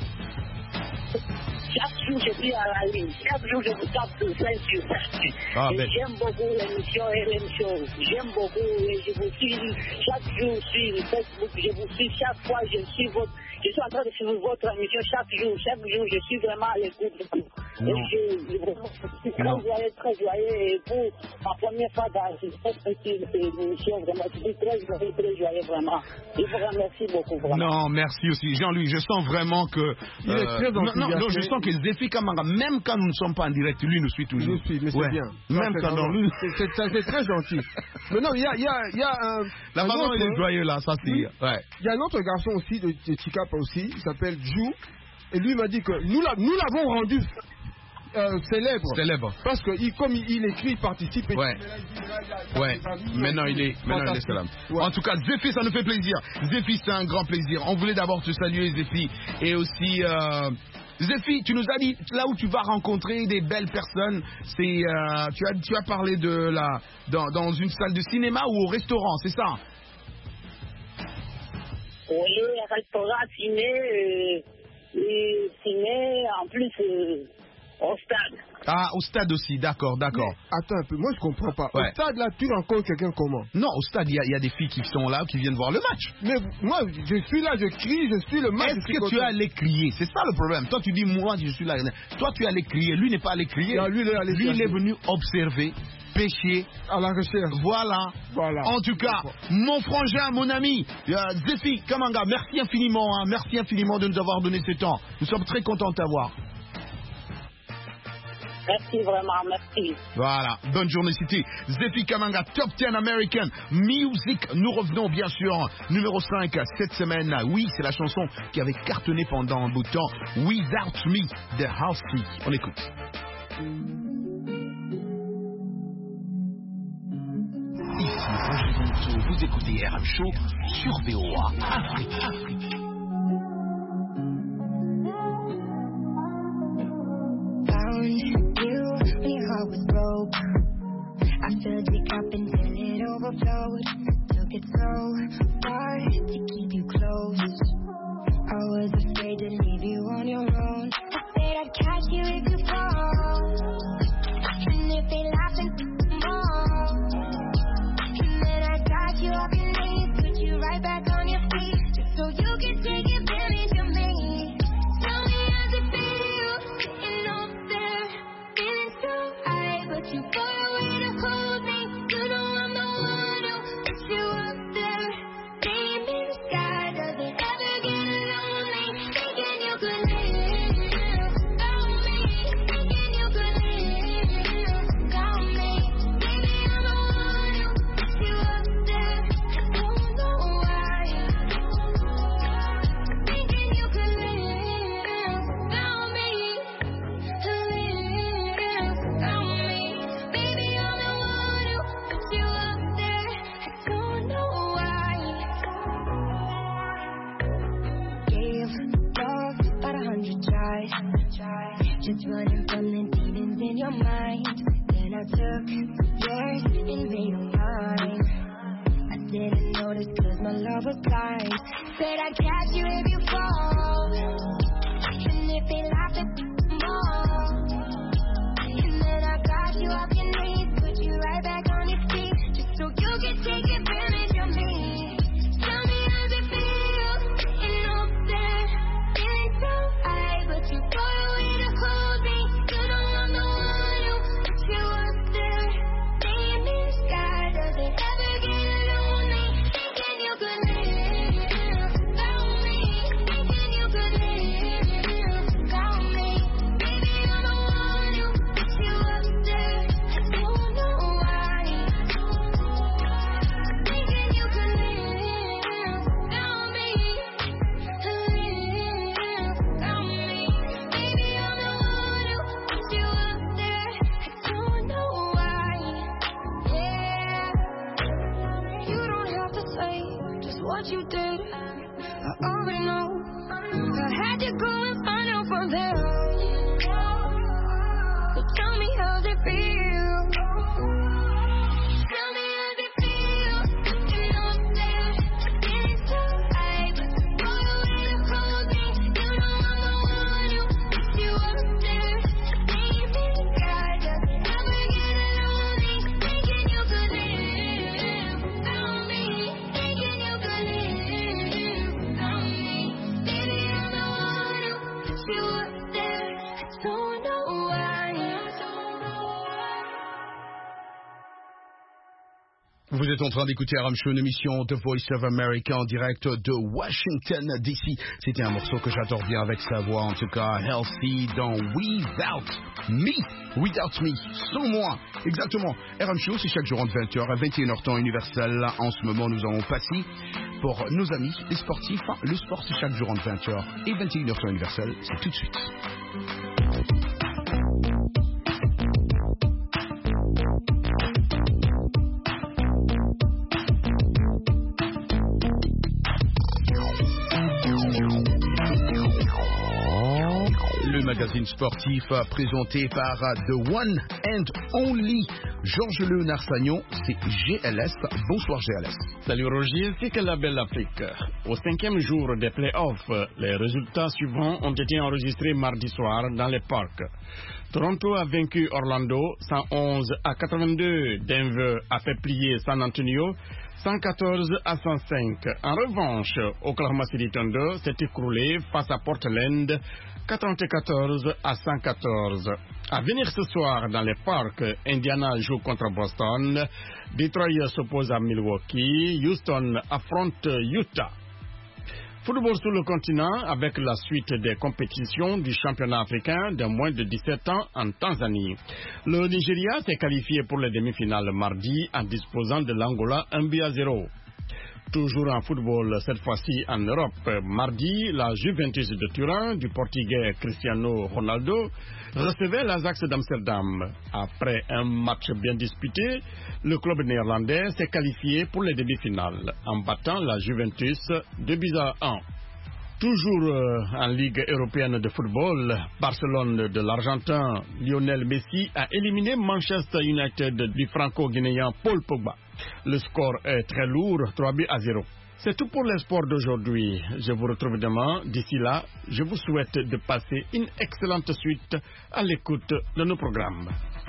Chaque jour, je suis à la ligne. Chaque jour, je vous capte cinq sur cinq. Ah, ben. J'aime beaucoup l'émission R M Show. J'aime beaucoup et je vous suis chaque jour sur Facebook. Je vous suis chaque fois, je suis votre... Je suis en train de suivre votre émission chaque jour. Chaque jour, je suis vraiment à l'écoute de vous. Et je, je suis très joyeux, très joyeux. Et pour ma première fois dans cette émission, vraiment, je suis très joyeux, très joyeux, vraiment. Je vous remercie beaucoup, vraiment. Non, merci aussi. Jean-Louis, je sens vraiment que... Euh, Il est très non, non, non, je sens que Zéphie Kamanga, même quand nous ne sommes pas en direct, lui nous suit toujours. Nous suit, mais c'est ouais. bien. Même quand dans lui... C'est très gentil. Mais non, il y a, y a, y a un... La maman, il est joyeux là, ça c'est... Oui. Ouais. Il y a un autre garçon aussi de, de Chikapa aussi, il s'appelle Jou. Et lui m'a dit que nous l'avons rendu euh, célèbre. Célèbre. Parce que il, comme il, il écrit, il participe. Et ouais. Il, ouais. Maintenant il est, maintenant il est célèbre. Ouais. En tout cas, Zéphie, ça nous fait plaisir. Zéphie, c'est un grand plaisir. On voulait d'abord te saluer, Zéphie. Et aussi... Euh, Zéphie, tu nous as dit là où tu vas rencontrer des belles personnes, c'est euh, tu as tu as parlé de la dans, dans une salle de cinéma ou au restaurant, c'est ça? Oui, restaurant, ciné, euh, et ciné, en plus euh, au stade. Ah, au stade aussi, d'accord, d'accord. Mais, attends un peu, moi je comprends pas. Ouais. Au stade là, tu rencontres quelqu'un comment? Non, au stade, il y, y a des filles qui sont là, qui viennent voir le match. Mais moi, je suis là, je crie, je suis le match. Est-ce que tu es allé crier? C'est ça le problème. Toi, tu dis, moi, je suis là. Toi, tu es allé crier. Lui n'est pas allé crier. Non, lui, il est, allé lui, il est venu observer, pêcher. À la recherche. Voilà. Voilà. En tout cas, mon frangin, mon ami, euh, Zéphie Kamanga, merci infiniment. Hein, merci infiniment de nous avoir donné ce temps. Nous sommes très contents de t'avoir. Merci vraiment, merci. Voilà, bonne journée City. Zéphie Kamanga, Top dix American Music. Nous revenons bien sûr, numéro cinq cette semaine. Oui, c'est la chanson qui avait cartonné pendant un bout de temps. Without Me, de Halsey. On écoute. Ici Roger Monceau, vous écoutez R M Show sur V O A Afrique. Afrique. Heart was broke. I filled your cup until it overflowed. Took it so far to keep you close. I was afraid to leave you on your own. I said I'd catch you if you fall. And if they laugh and more. And then I got you off your knees, put you right back on your feet, just so you can take advantage of me. Tell me how's it feel, sitting up there, feeling so high, but you got a way to hold me. You know I'm the one who puts you up there. Name in the sky, does it ever get lonely? Thinking you could live without me. Thinking you could live without me. Baby, I'm the one who puts you up there. I don't know why. Thinking you could live without me. Live without me. Baby, I'm the one who puts you up there. I don't know why. Gave love about a hundred tries, just running from the demons in your mind. Then I took yours and made them mine. I didn't notice 'cause my love was blind. Said I'd catch you if you fall, and if they laugh at more. And then I got you off your knees, put you right back on your feet, just so you can take advantage of me. Tell me how's it feel, sitting up there, feeling so high, but you got a way to hold me. You know I'm the one who puts you up there. Name in the sky, does it ever get lonely? Thinking you could live without me. Thinking you Vous êtes en train d'écouter R M Show, une émission de Voice of America en direct de Washington D C. C'était un morceau que j'adore bien avec sa voix, en tout cas, Healthy dans Without Me. Without Me, sans moi. Exactement. R M Show, c'est chaque jour entre vingt heures à vingt et une heures temps universel. En ce moment, nous avons passé pour nos amis, les sportifs. Hein, le sport, c'est chaque jour entre vingt heures et vingt et une heures temps universel. C'est tout de suite. Le magazine sportif présenté par The One and Only Georges Léonard Sagnon, c'est G L S. Bonsoir G L S. Salut Roger, c'est que la belle Afrique. Au cinquième jour des playoffs, les résultats suivants ont été enregistrés mardi soir dans les parcs. Toronto a vaincu Orlando cent onze à quatre-vingt-deux. Denver a fait plier San Antonio cent quatorze à cent cinq. En revanche, Oklahoma City Thunder s'est écroulé face à Portland quatre-vingt-quatorze à cent quatorze. À venir ce soir dans les parcs, Indiana joue contre Boston, Detroit s'oppose à Milwaukee, Houston affronte Utah. Football sur le continent avec la suite des compétitions du championnat africain de moins de dix-sept ans en Tanzanie. Le Nigeria s'est qualifié pour les demi-finales mardi en disposant de l'Angola un but à zéro. Toujours en football, cette fois-ci en Europe. Mardi, la Juventus de Turin du Portugais Cristiano Ronaldo recevait l'Ajax d'Amsterdam. Après un match bien disputé, le club néerlandais s'est qualifié pour les demi-finales en battant la Juventus deux buts à un. Toujours euh, en Ligue européenne de football, Barcelone de l'Argentin Lionel Messi a éliminé Manchester United du franco-guinéen Paul Pogba. Le score est très lourd, trois buts à zéro. C'est tout pour les sports d'aujourd'hui. Je vous retrouve demain. D'ici là, je vous souhaite de passer une excellente suite à l'écoute de nos programmes.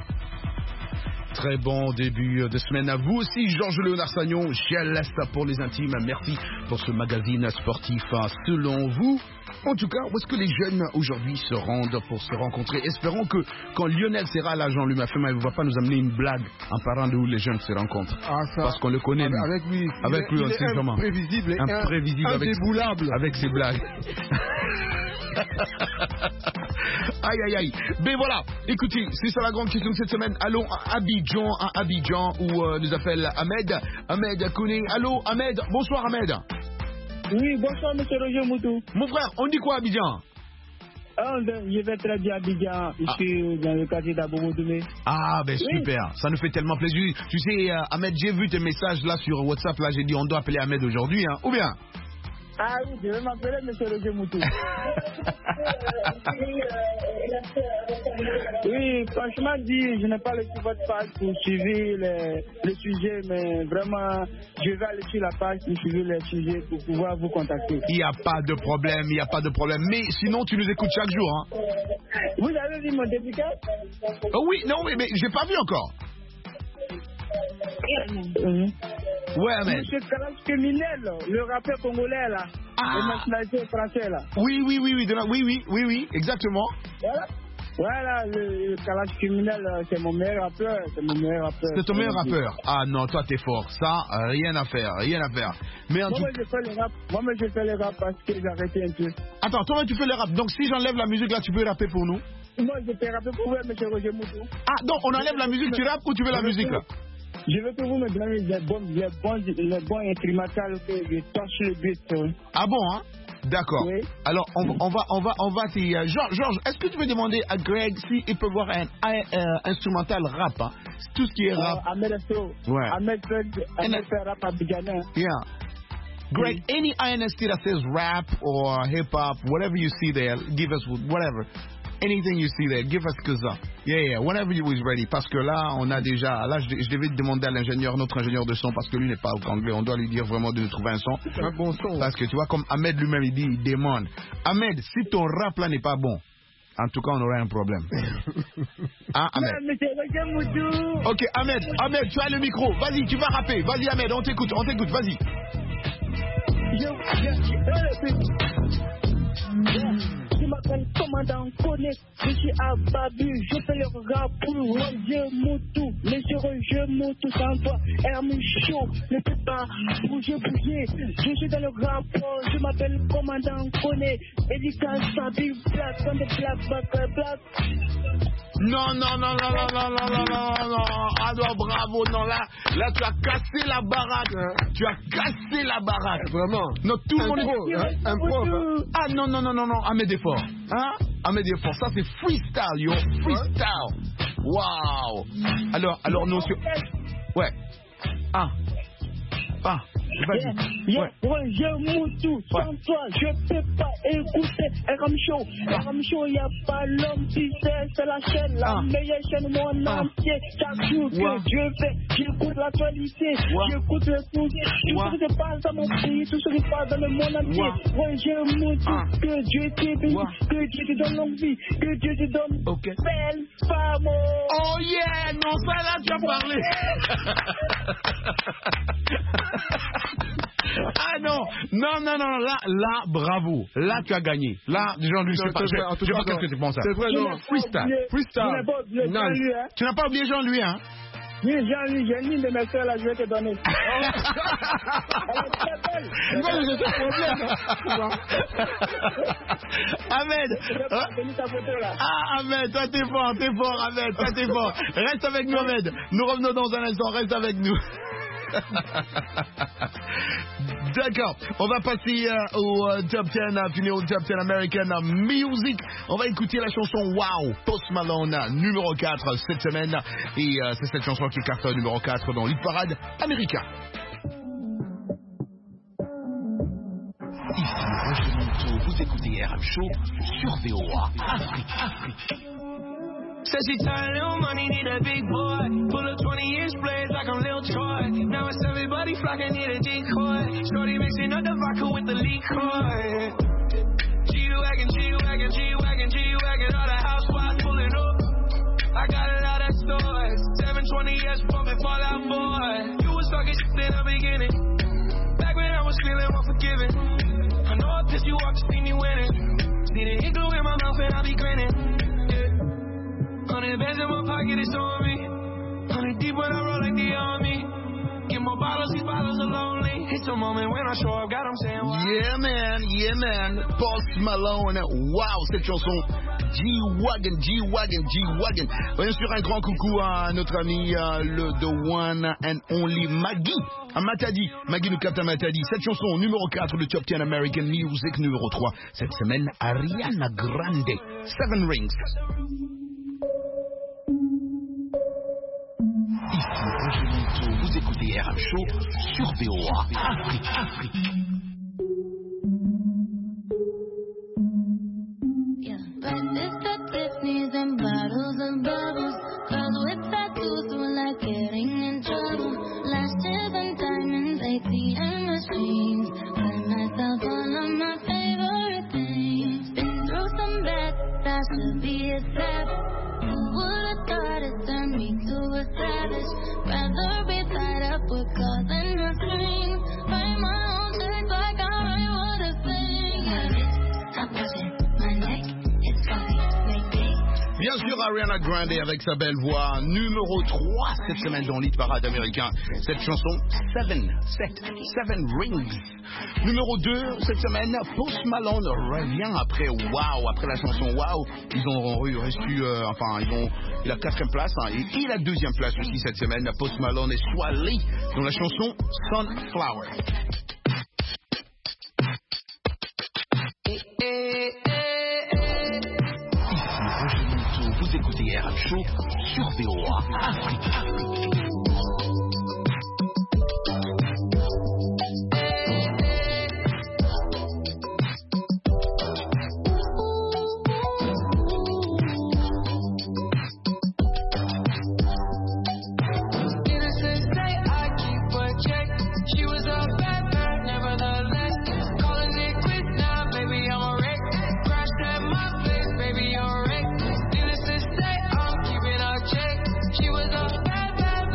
Très bon début de semaine à vous aussi, Georges Léonard Sagnon, G L S pour les intimes. Merci pour ce magazine sportif. Selon vous, en tout cas, où est-ce que les jeunes aujourd'hui se rendent pour se rencontrer? Espérons que quand Lionel sera là, Jean-Louis Mafema, il ne va pas nous amener une blague en parlant de où les jeunes se rencontrent. Ah, ça, parce qu'on le connaît. Avec, avec lui, avec il lui, est, on il sait est comment. Imprévisible, imprévisible, indéboulable. Avec, avec ses blagues. Aïe aïe aïe. Mais voilà, écoutez, c'est ça la grande question de cette semaine. Allons à Abidjan, à Abidjan, où euh, nous appelle Ahmed. Ahmed Kouné. Allô Ahmed, bonsoir Ahmed. Oui, bonsoir monsieur Roger Moutou. Mon frère, on dit quoi à Abidjan? Ah, je vais très bien à Abidjan, ici ah. dans le quartier d'Abobodoumé. Ah, ben oui. super, ça nous fait tellement plaisir. Tu sais, euh, Ahmed, j'ai vu tes messages là sur WhatsApp, là, j'ai dit on doit appeler Ahmed aujourd'hui, hein, ou bien? Ah oui, je vais m'appeler monsieur Roger Moutou. Oui, franchement dit, je n'ai pas laissé votre page pour suivre le, le sujet, mais vraiment, je vais aller sur la page pour suivre le sujet pour pouvoir vous contacter. Il n'y a pas de problème, il n'y a pas de problème. Mais sinon, tu nous écoutes chaque jour, hein? Vous avez vu mon dédicace? Oh oui, non, oui, mais j'ai pas vu encore. Mmh. Ouais, mais... Monsieur Kalash Criminel, le rappeur congolais là, ah. le nationalité français là. Oui, oui, oui, oui, de la... oui, oui, oui, oui, exactement. Voilà, voilà le, le Kalash Criminel, c'est mon meilleur rappeur, c'est mon meilleur rappeur. C'est ton meilleur rappeur. Ah non, toi t'es fort, ça, rien à faire, rien à faire. Mais en moi, tout... je fais le rap, moi, je fais le rap parce que j'ai arrêté un peu. Attends, toi tu fais le rap, donc si j'enlève la musique là, tu peux rapper pour nous? Moi, je peux rapper pour vous, monsieur Roger Moutou. Ah, donc on enlève la musique, tu rappes ou tu veux la musique là? Je veux que vous me donniez les bons, les bons, les bons instrumentales que je torche le but. Ah bon, hein? D'accord. Oui. Alors, on, on va, on va, on va. Euh, Georges, Georges, est-ce que tu peux demander à Greg s'il peut voir un, un, un instrumental rap, hein? Tout ce qui est rap. Uh, Ahmed Asso. Ouais. Ahmed fait, Ahmed fait rap abidjanais. Yeah. Greg, mm. any I N S T that says rap or hip hop, whatever you see there, give us whatever. Anything you see there, give us Kaza. Yeah, yeah, whenever you is ready. Parce que là, on a déjà, là, je, je devais demander à l'ingénieur, notre ingénieur de son, parce que lui n'est pas anglais, on doit lui dire vraiment de nous trouver un son. Un bon son. Parce que tu vois, comme Ahmed lui-même, il dit, il demande. Ahmed, si ton rap là n'est pas bon, en tout cas, on aurait un problème. Hein, Ahmed? Ok, Ahmed, Ahmed, tu as le micro. Vas-y, tu vas rapper. Vas-y, Ahmed, on t'écoute, on t'écoute, vas-y. Je, je, je, je m'appelle Thomas. commandant connaît. Je suis à Babu, je fais le rap pour Roger Moutou. Les heureux, je Moutou sans toi. Hermine chaud, ne peux pas bouger, bouger. Je suis dans le rap, je m'appelle commandant connaît. Édical, Sabil, Black, on the Black, Black, Black. Non, non, non, non, non, non, non, non, non, non. Ah non, bravo, non, là, là, tu as cassé la baraque. Tu as cassé la baraque. Vraiment. Non, tout le monde est... Pro, hein, un pro, hein. Ah non, non, non, non, non, à mes efforts. Hein? À mes efforts. Ça, c'est freestyle, yo. Freestyle. Waouh. Alors, alors, non, sur... Ouais. Ah. Ah. Vas-y. Yeah, ouais. Je Moutou, sans toi, je peux pas écouter R M Show. R M Show, y a pas l'homme qui sait, c'est la chaîne, la ah. meilleure chaîne mon ah. entier. Chaque jour que ouais. je fais, j'écoute l'actualité, ouais. j'écoute le tout, tout ouais. ce qui se passe dans mon pays, tout ce qui se passe dans le monde entier. Ouais, je Moutou, ah. que Dieu te bénisse, ouais. que Dieu te donne longue vie, que Dieu te donne okay. belle femme. Oh yeah, non, ça là, tu as parlé. Ah non, non, non, non, là, là, bravo. Là, tu as gagné. Là, Jean-Louis, je sais pas, je sais pas qu'est-ce que tu penses. C'est vrai, non. Freestyle. Freestyle. Nice. Tu n'as pas oublié Jean-Louis, hein? Oui, Jean-Louis, j'ai une de mes soeurs là, je vais te donner. Elle est très belle. Moi, j'ai ce problème. Ahmed. Ah, Ahmed, toi t'es fort, t'es fort, Ahmed, toi t'es fort. Reste avec nous, Ahmed. Nous revenons dans un instant, reste avec nous. D'accord, on va passer euh, au euh, top dix, à finir au top dix American Music. On va écouter la chanson Wow, Post Malone, numéro quatre cette semaine. Et euh, c'est cette chanson qui cartonne numéro quatre dans l'hit parade américain. Ici Roger Moutou, vous écoutez R M Show sur V O A Afrique. Afrique. Said she tired, little money, need a big boy. Pull up twenty inch blades like I'm Lil Troy. Now it's everybody flocking, need a decoy. Shorty mixing up the vodka with the liquor. G-Wagon, G-Wagon, G-Wagon, G-Wagon. All the housewives pulling up. I got a lot of stores. seven twenty S pumping Fallout Boy. You was talking shit in the beginning. Back when I was feeling unforgiving. I know I pissed you off to see me winning. See the igloo in my mouth and I be grinning. Hundred bands in my pocket, it's on me. Hundred deep when I roll like the army. Get more bottles, these bottles are lonely. It's a moment when I show up, God, I'm saying wow. Yeah, man, yeah, man. Post Malone, wow, cette chanson. G-Wagon, G-Wagon, G-Wagon. Bien sûr, un grand coucou à notre ami, euh, le The One and Only Maggie. À Matadi. Maggie nous capte à Matadi. Cette chanson, numéro quatre, le Top dix American Music, numéro trois. Cette semaine, Ariana Grande. Seven Rings. Ici Roger Moutou, vous écoutez R M Show sur V O A Afrique. Afrique. Yeah, breakfast at Tiffany's and bottles of bubbles. Girls with tattoos who like getting in trouble. Lashes and diamonds, A T M machines. Buy myself all of my favorite things. Been through some bad, that should be a step. Who would've thought it turned me to a savage? Rather be tied up with calls and my strings. Write my own checks like I write what I sing. Stop watching my neck, it's funny, make big. Bien sûr, Ariana Grande avec sa belle voix, numéro trois cette semaine dans l'hit parade américain. Cette chanson, Seven, sept, Seven Rings. Numéro deux cette semaine, Post Malone revient après Wow, après la chanson Wow. Ils ont reçu, euh, enfin, ils ont la quatrième place hein, et, et la deuxième place aussi cette semaine. Post Malone et Swally dans la chanson Sunflower. Vous écoutez R M Show sur V O A Afrique. She was a bad, bad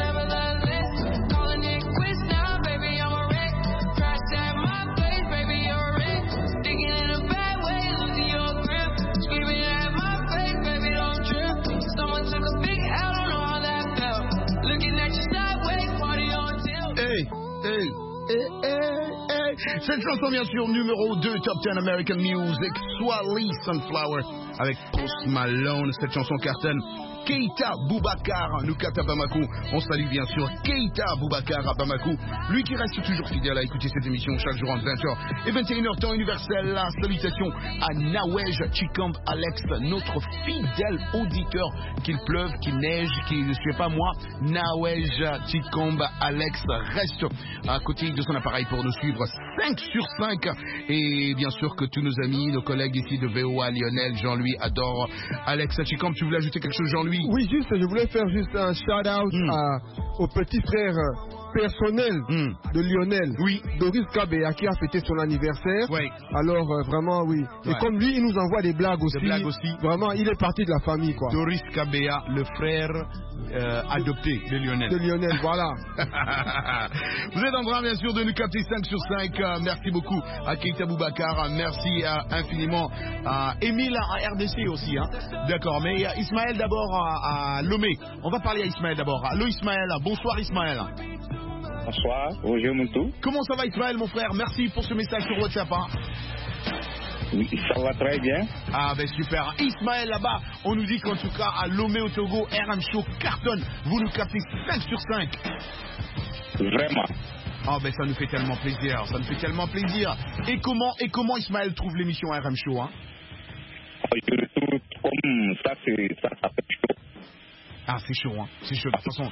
Cette chanson, bien sûr, numéro deux, Top dix American Music, Swally Sunflower, avec Post Malone. Cette chanson cartonne. Keita Boubacar nous capte à Bamako. On salue bien sûr Keita Boubacar à Bamako. Lui qui reste toujours fidèle à écouter cette émission chaque jour entre vingt heures et vingt et une heures temps universel. La salutation à Nawej Chikamb Alex, notre fidèle auditeur. Qu'il pleuve, qu'il neige, qu'il ne suit pas moi. Nawej Chikamb Alex reste à côté de son appareil pour nous suivre cinq sur cinq. Et bien sûr que tous nos amis, nos collègues ici de V O A, Lionel, Jean-Louis adorent Alex Chikamb. Tu voulais ajouter quelque chose, Jean-Louis? Oui, juste, je voulais faire juste un shout-out mm. à, au petit frère personnel mm. de Lionel, oui. Doris Kabea, qui a fêté son anniversaire. Oui. Alors, euh, vraiment, oui. Ouais. Et comme lui, il nous envoie des blagues aussi. Des blagues aussi. Vraiment, il est parti de la famille, quoi. Doris Kabea, le frère euh, adopté de Lionel. De Lionel, voilà. Vous êtes en train, bien sûr, de nous capter cinq sur cinq. Euh, merci beaucoup à Keita Boubacar. Merci euh, infiniment à Émile à R D C aussi. Hein. D'accord, mais euh, Ismaël d'abord à, à Lomé. On va parler à Ismaël d'abord. Allô Ismaël, bonsoir Ismaël. Bonsoir, bonjour Moutou. Comment ça va Ismaël mon frère? Merci pour ce message sur WhatsApp. Hein. Oui, ça va très bien. Ah ben super. Ismaël là-bas, on nous dit qu'en tout cas à Lomé au Togo, R M Show cartonne. Vous nous captez cinq sur cinq. Vraiment. Ah ben ça nous fait tellement plaisir, ça nous fait tellement plaisir. Et comment, et comment Ismaël trouve l'émission R M Show hein? Je le trouve comme ça, c'est, ça s'appelle chaud. Ah c'est chaud hein, c'est chaud de toute façon.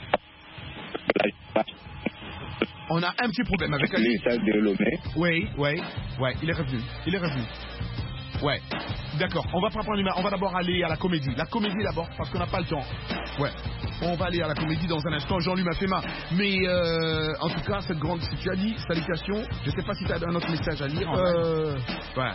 On a un petit problème avec Ali. de Lomé. Oui, oui, ouais, il est revenu, il est revenu. Ouais, d'accord, on va pas prendre une... on va d'abord aller à la comédie. La comédie d'abord, parce qu'on n'a pas le temps. Ouais, on va aller à la comédie dans un instant. Jean-Luc m'a fait main. Mais euh, en tout cas, cette grande... Si tu as dit, salutations, je sais pas si tu as un autre message à lire. Euh... Ouais.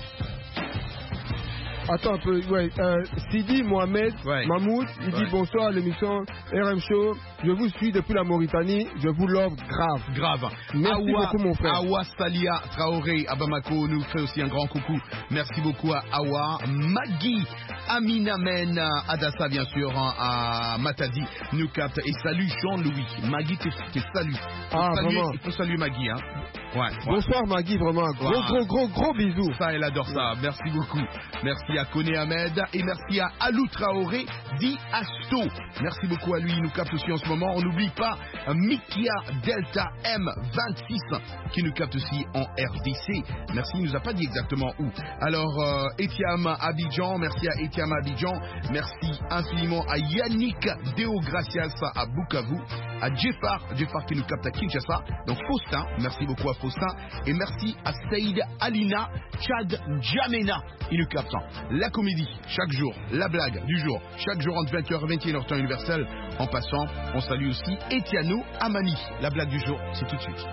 Attends un peu, ouais. Euh, Sidi Mohamed ouais. Mahmoud, il ouais. dit bonsoir à l'émission R M Show. Je vous suis depuis la Mauritanie. Je vous love grave. Grave. Merci Awa, beaucoup mon frère. Awa Salia Traoré à Bamako nous fait aussi un grand coucou. Merci beaucoup à Awa. Magui Aminamen Adassa bien sûr à Matadi nous capte et salut Jean-Louis. Magui t'es salut. Ah saluer, vraiment. Il faut saluer Magui hein. Ouais, ouais. Bonsoir Magui vraiment. Gros wow. gros gros gros bisous. Ça elle adore ça. Merci beaucoup. Merci à Koné Ahmed et merci à Alou Traoré dit Asto. Merci beaucoup à lui, il nous capte aussi en ce moment. On n'oublie pas Mikia Delta M vingt-six qui nous capte aussi en R D C. Merci, il nous a pas dit exactement où. Alors euh, Etiam Abidjan, merci à Etiam Abidjan, merci infiniment à Yannick Deo Gracias à Bukavu, à Jeffar, Jeffar qui nous capte à Kinshasa. Donc Faustin, merci beaucoup à Faustin et merci à Saïd Alina Chad Djamena, il nous capte. La comédie, chaque jour, la blague du jour, chaque jour entre vingt heures et vingt et une heures temps universel. En passant, on salue aussi Etiano Amani. La blague du jour, c'est tout de suite.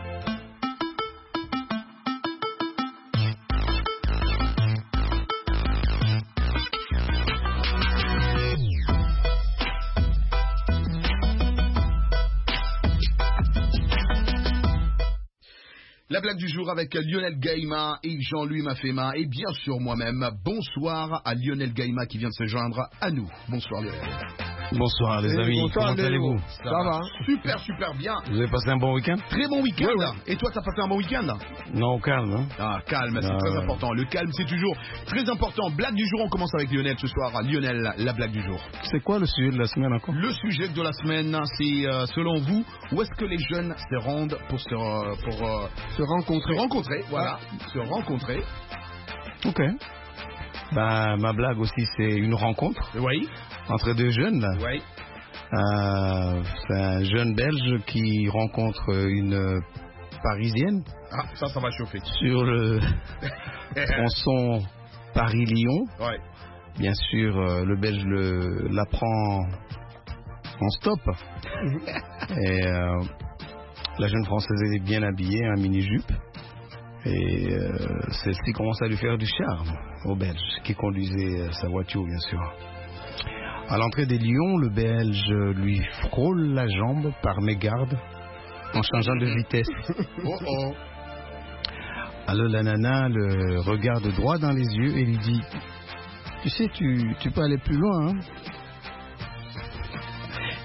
La blague du jour avec Lionel Gaïma et Jean-Louis Mafema et bien sûr moi-même. Bonsoir à Lionel Gaïma qui vient de se joindre à nous. Bonsoir Lionel. Bonsoir les amis, bonsoir, comment allez-vous? Ça, Ça va, va super super bien. Vous avez passé un bon week-end? Très bon week-end. Oui, oui. Et toi t'as passé un bon week-end? Non, calme. Hein? Ah calme, c'est ah, très ouais. important. Le calme c'est toujours très important. Blague du jour, on commence avec Lionel ce soir. Lionel, la blague du jour. C'est quoi le sujet de la semaine encore? Le sujet de la semaine, c'est euh, selon vous, où est-ce que les jeunes se rendent pour se, euh, pour, euh, se rencontrer? Se rencontrer, voilà, ah. se rencontrer. Ok. Bah, ma blague aussi, c'est une rencontre. Oui. Entre deux jeunes. Là. Oui. Euh, c'est un jeune Belge qui rencontre une Parisienne. Ah, ça, ça va chauffer. Sur le tronçon Paris-Lyon. Ouais. Bien sûr, le Belge le, la prend en stop. Et euh, la jeune Française est bien habillée, un mini-jupe. Et euh, celle-ci commence à lui faire du charme au Belge, qui conduisait sa voiture, bien sûr. À l'entrée des lions, le Belge lui frôle la jambe par mégarde en changeant de vitesse. Oh oh. Alors la nana le regarde droit dans les yeux et lui dit: tu sais, tu, tu peux aller plus loin, hein?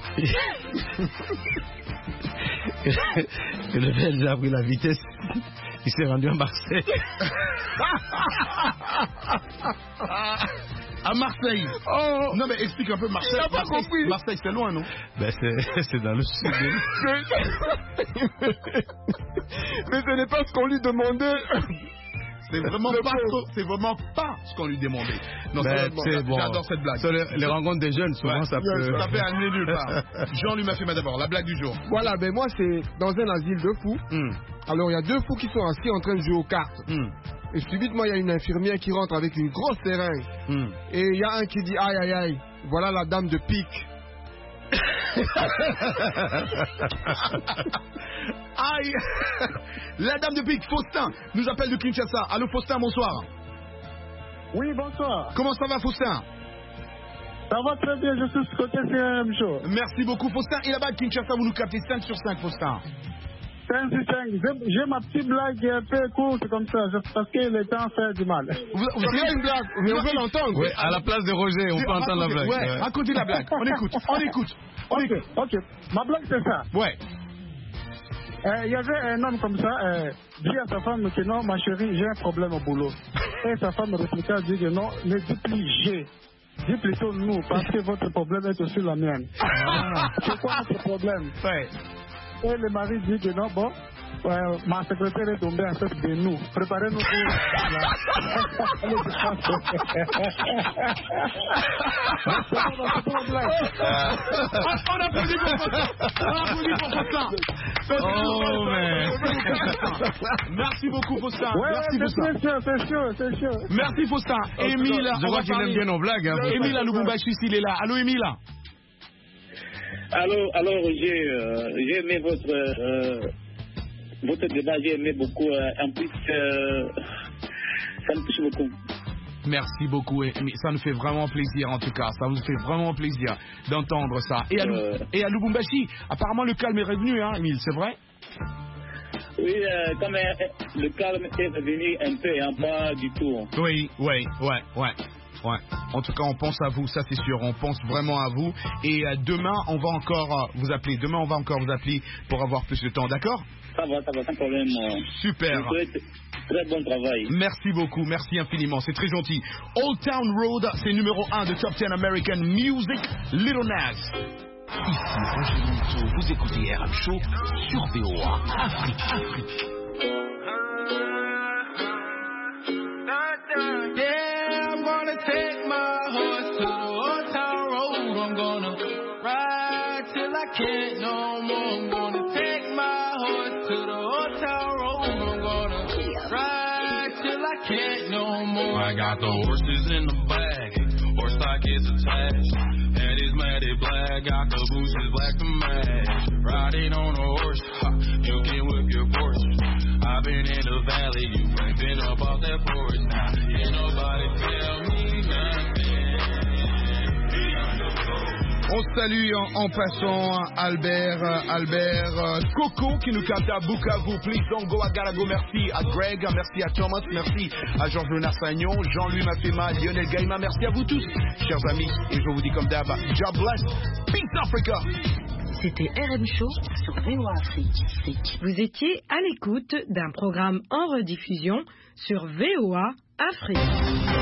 Et le Belge a pris la vitesse Il s'est rendu à Marseille. À Marseille. Oh. Non mais explique un peu Marseille. Il n'a pas Marseille, compris. Marseille c'est loin non? Ben c'est, c'est dans le sud. Mais ce n'est pas ce qu'on lui demandait. C'est vraiment, pas, c'est vraiment pas ce qu'on lui demandait. Non, ben, c'est bon. bon. J'adore cette blague. Sur les, les rencontres des jeunes, souvent, ouais, ça peut... Ça fait amener nulle part. Jean lui m'a fait d'abord, la blague du jour. Voilà, ben moi, c'est dans un asile de fous. Mm. Alors, il y a deux fous qui sont assis en train de jouer aux cartes. Mm. Et subitement, il y a une infirmière qui rentre avec une grosse seringue. Mm. Et il y a un qui dit, aïe, aïe, aïe, voilà la dame de pique. Aïe. La dame de pique, Faustin, nous appelle de Kinshasa. Allô Faustin, bonsoir. Oui, bonsoir. Comment ça va Faustin? Ça va très bien, je suis côté C R M Show. Merci beaucoup Faustin. Et là-bas à Kinshasa, vous nous captez cinq sur cinq Faustin. cinq sur cinq. J'ai ma petite blague un peu courte comme ça, parce que le temps fait du mal. Vous, vous avez une blague, mais on veut l'entendre. Oui, à la place de Roger, on peut entendre la blague. Ouais, ouais. Racontez la blague, on écoute, on écoute. On ok, écoute. ok. Ma blague c'est ça. Ouais. Il euh, y avait un homme comme ça, euh, dit à sa femme que non, ma chérie, j'ai un problème au boulot. Et sa femme répliqua, dit que non, ne dis plus j'ai. Dis plutôt nous, parce que votre problème est aussi la mienne. Ah. C'est quoi votre problème? Ouais. Et le mari dit que non, bon, euh, ma secrétaire est tombée enceinte de nous. Préparez-nous pour la... On applaudit pour Faustin. On applaudit pour Faustin. Oh, mais... Merci beaucoup, Faustin. Ouais, Merci, c'est Faustin. chaud, c'est chaud, c'est chaud. Merci, Faustin. Émile, je vois qu'il aime bien nos blagues. Hein, Émile à Lubumbashi, s'il est là. Allô, Émile. Allô, alors, j'ai euh, j'ai aimé votre, euh, votre débat, j'ai aimé beaucoup. Euh, en plus, euh, ça me touche beaucoup. Merci beaucoup, Émile. Ça nous fait vraiment plaisir, en tout cas. Ça nous fait vraiment plaisir d'entendre ça. Et à, euh... et à Lubumbashi, apparemment, le calme est revenu, hein, Émile, c'est vrai? Oui, euh, quand même, le calme est revenu un peu, hein, pas du tout. Oui, oui, ouais, ouais. Ouais. En tout cas, on pense à vous, ça c'est sûr. On pense vraiment à vous. Et euh, demain, on va encore euh, vous appeler. Demain, on va encore vous appeler pour avoir plus de temps, d'accord? Ça va, ça va, sans problème. Super. Je vous souhaite très bon travail. Merci beaucoup, merci infiniment. C'est très gentil. Old Town Road, c'est numéro un de Top dix American Music, Little Nas. Ici Roger Monceau, vous écoutez R M Show sur V O A Afrique. Afrique. Yeah, I'm gonna take my horse to the old town road. I'm gonna ride till I can't no more. I'm gonna take my horse to the old town road. I'm gonna ride till I can't no more. I got the horses in the bag, horse stock is attached. Head is matted black, got the bushes black to match. Riding on a horse, ha, you can whip your Porsche. I've been in the valley, you ain't been up off that porch. Now, ain't nobody tell me nothing. On salue en, en passant Albert, Albert Coco qui nous capte à Bukavu. Please don't go, I gotta go. Merci à Greg, merci à Thomas, merci à Georges Nassagnon, Jean-Louis Mafema, Lionel Gaïma. Merci à vous tous, chers amis. Et je vous dis comme d'hab, God bless, Peace Africa. C'était R M Show sur V O A Afrique. Vous étiez à l'écoute d'un programme en rediffusion sur V O A Afrique.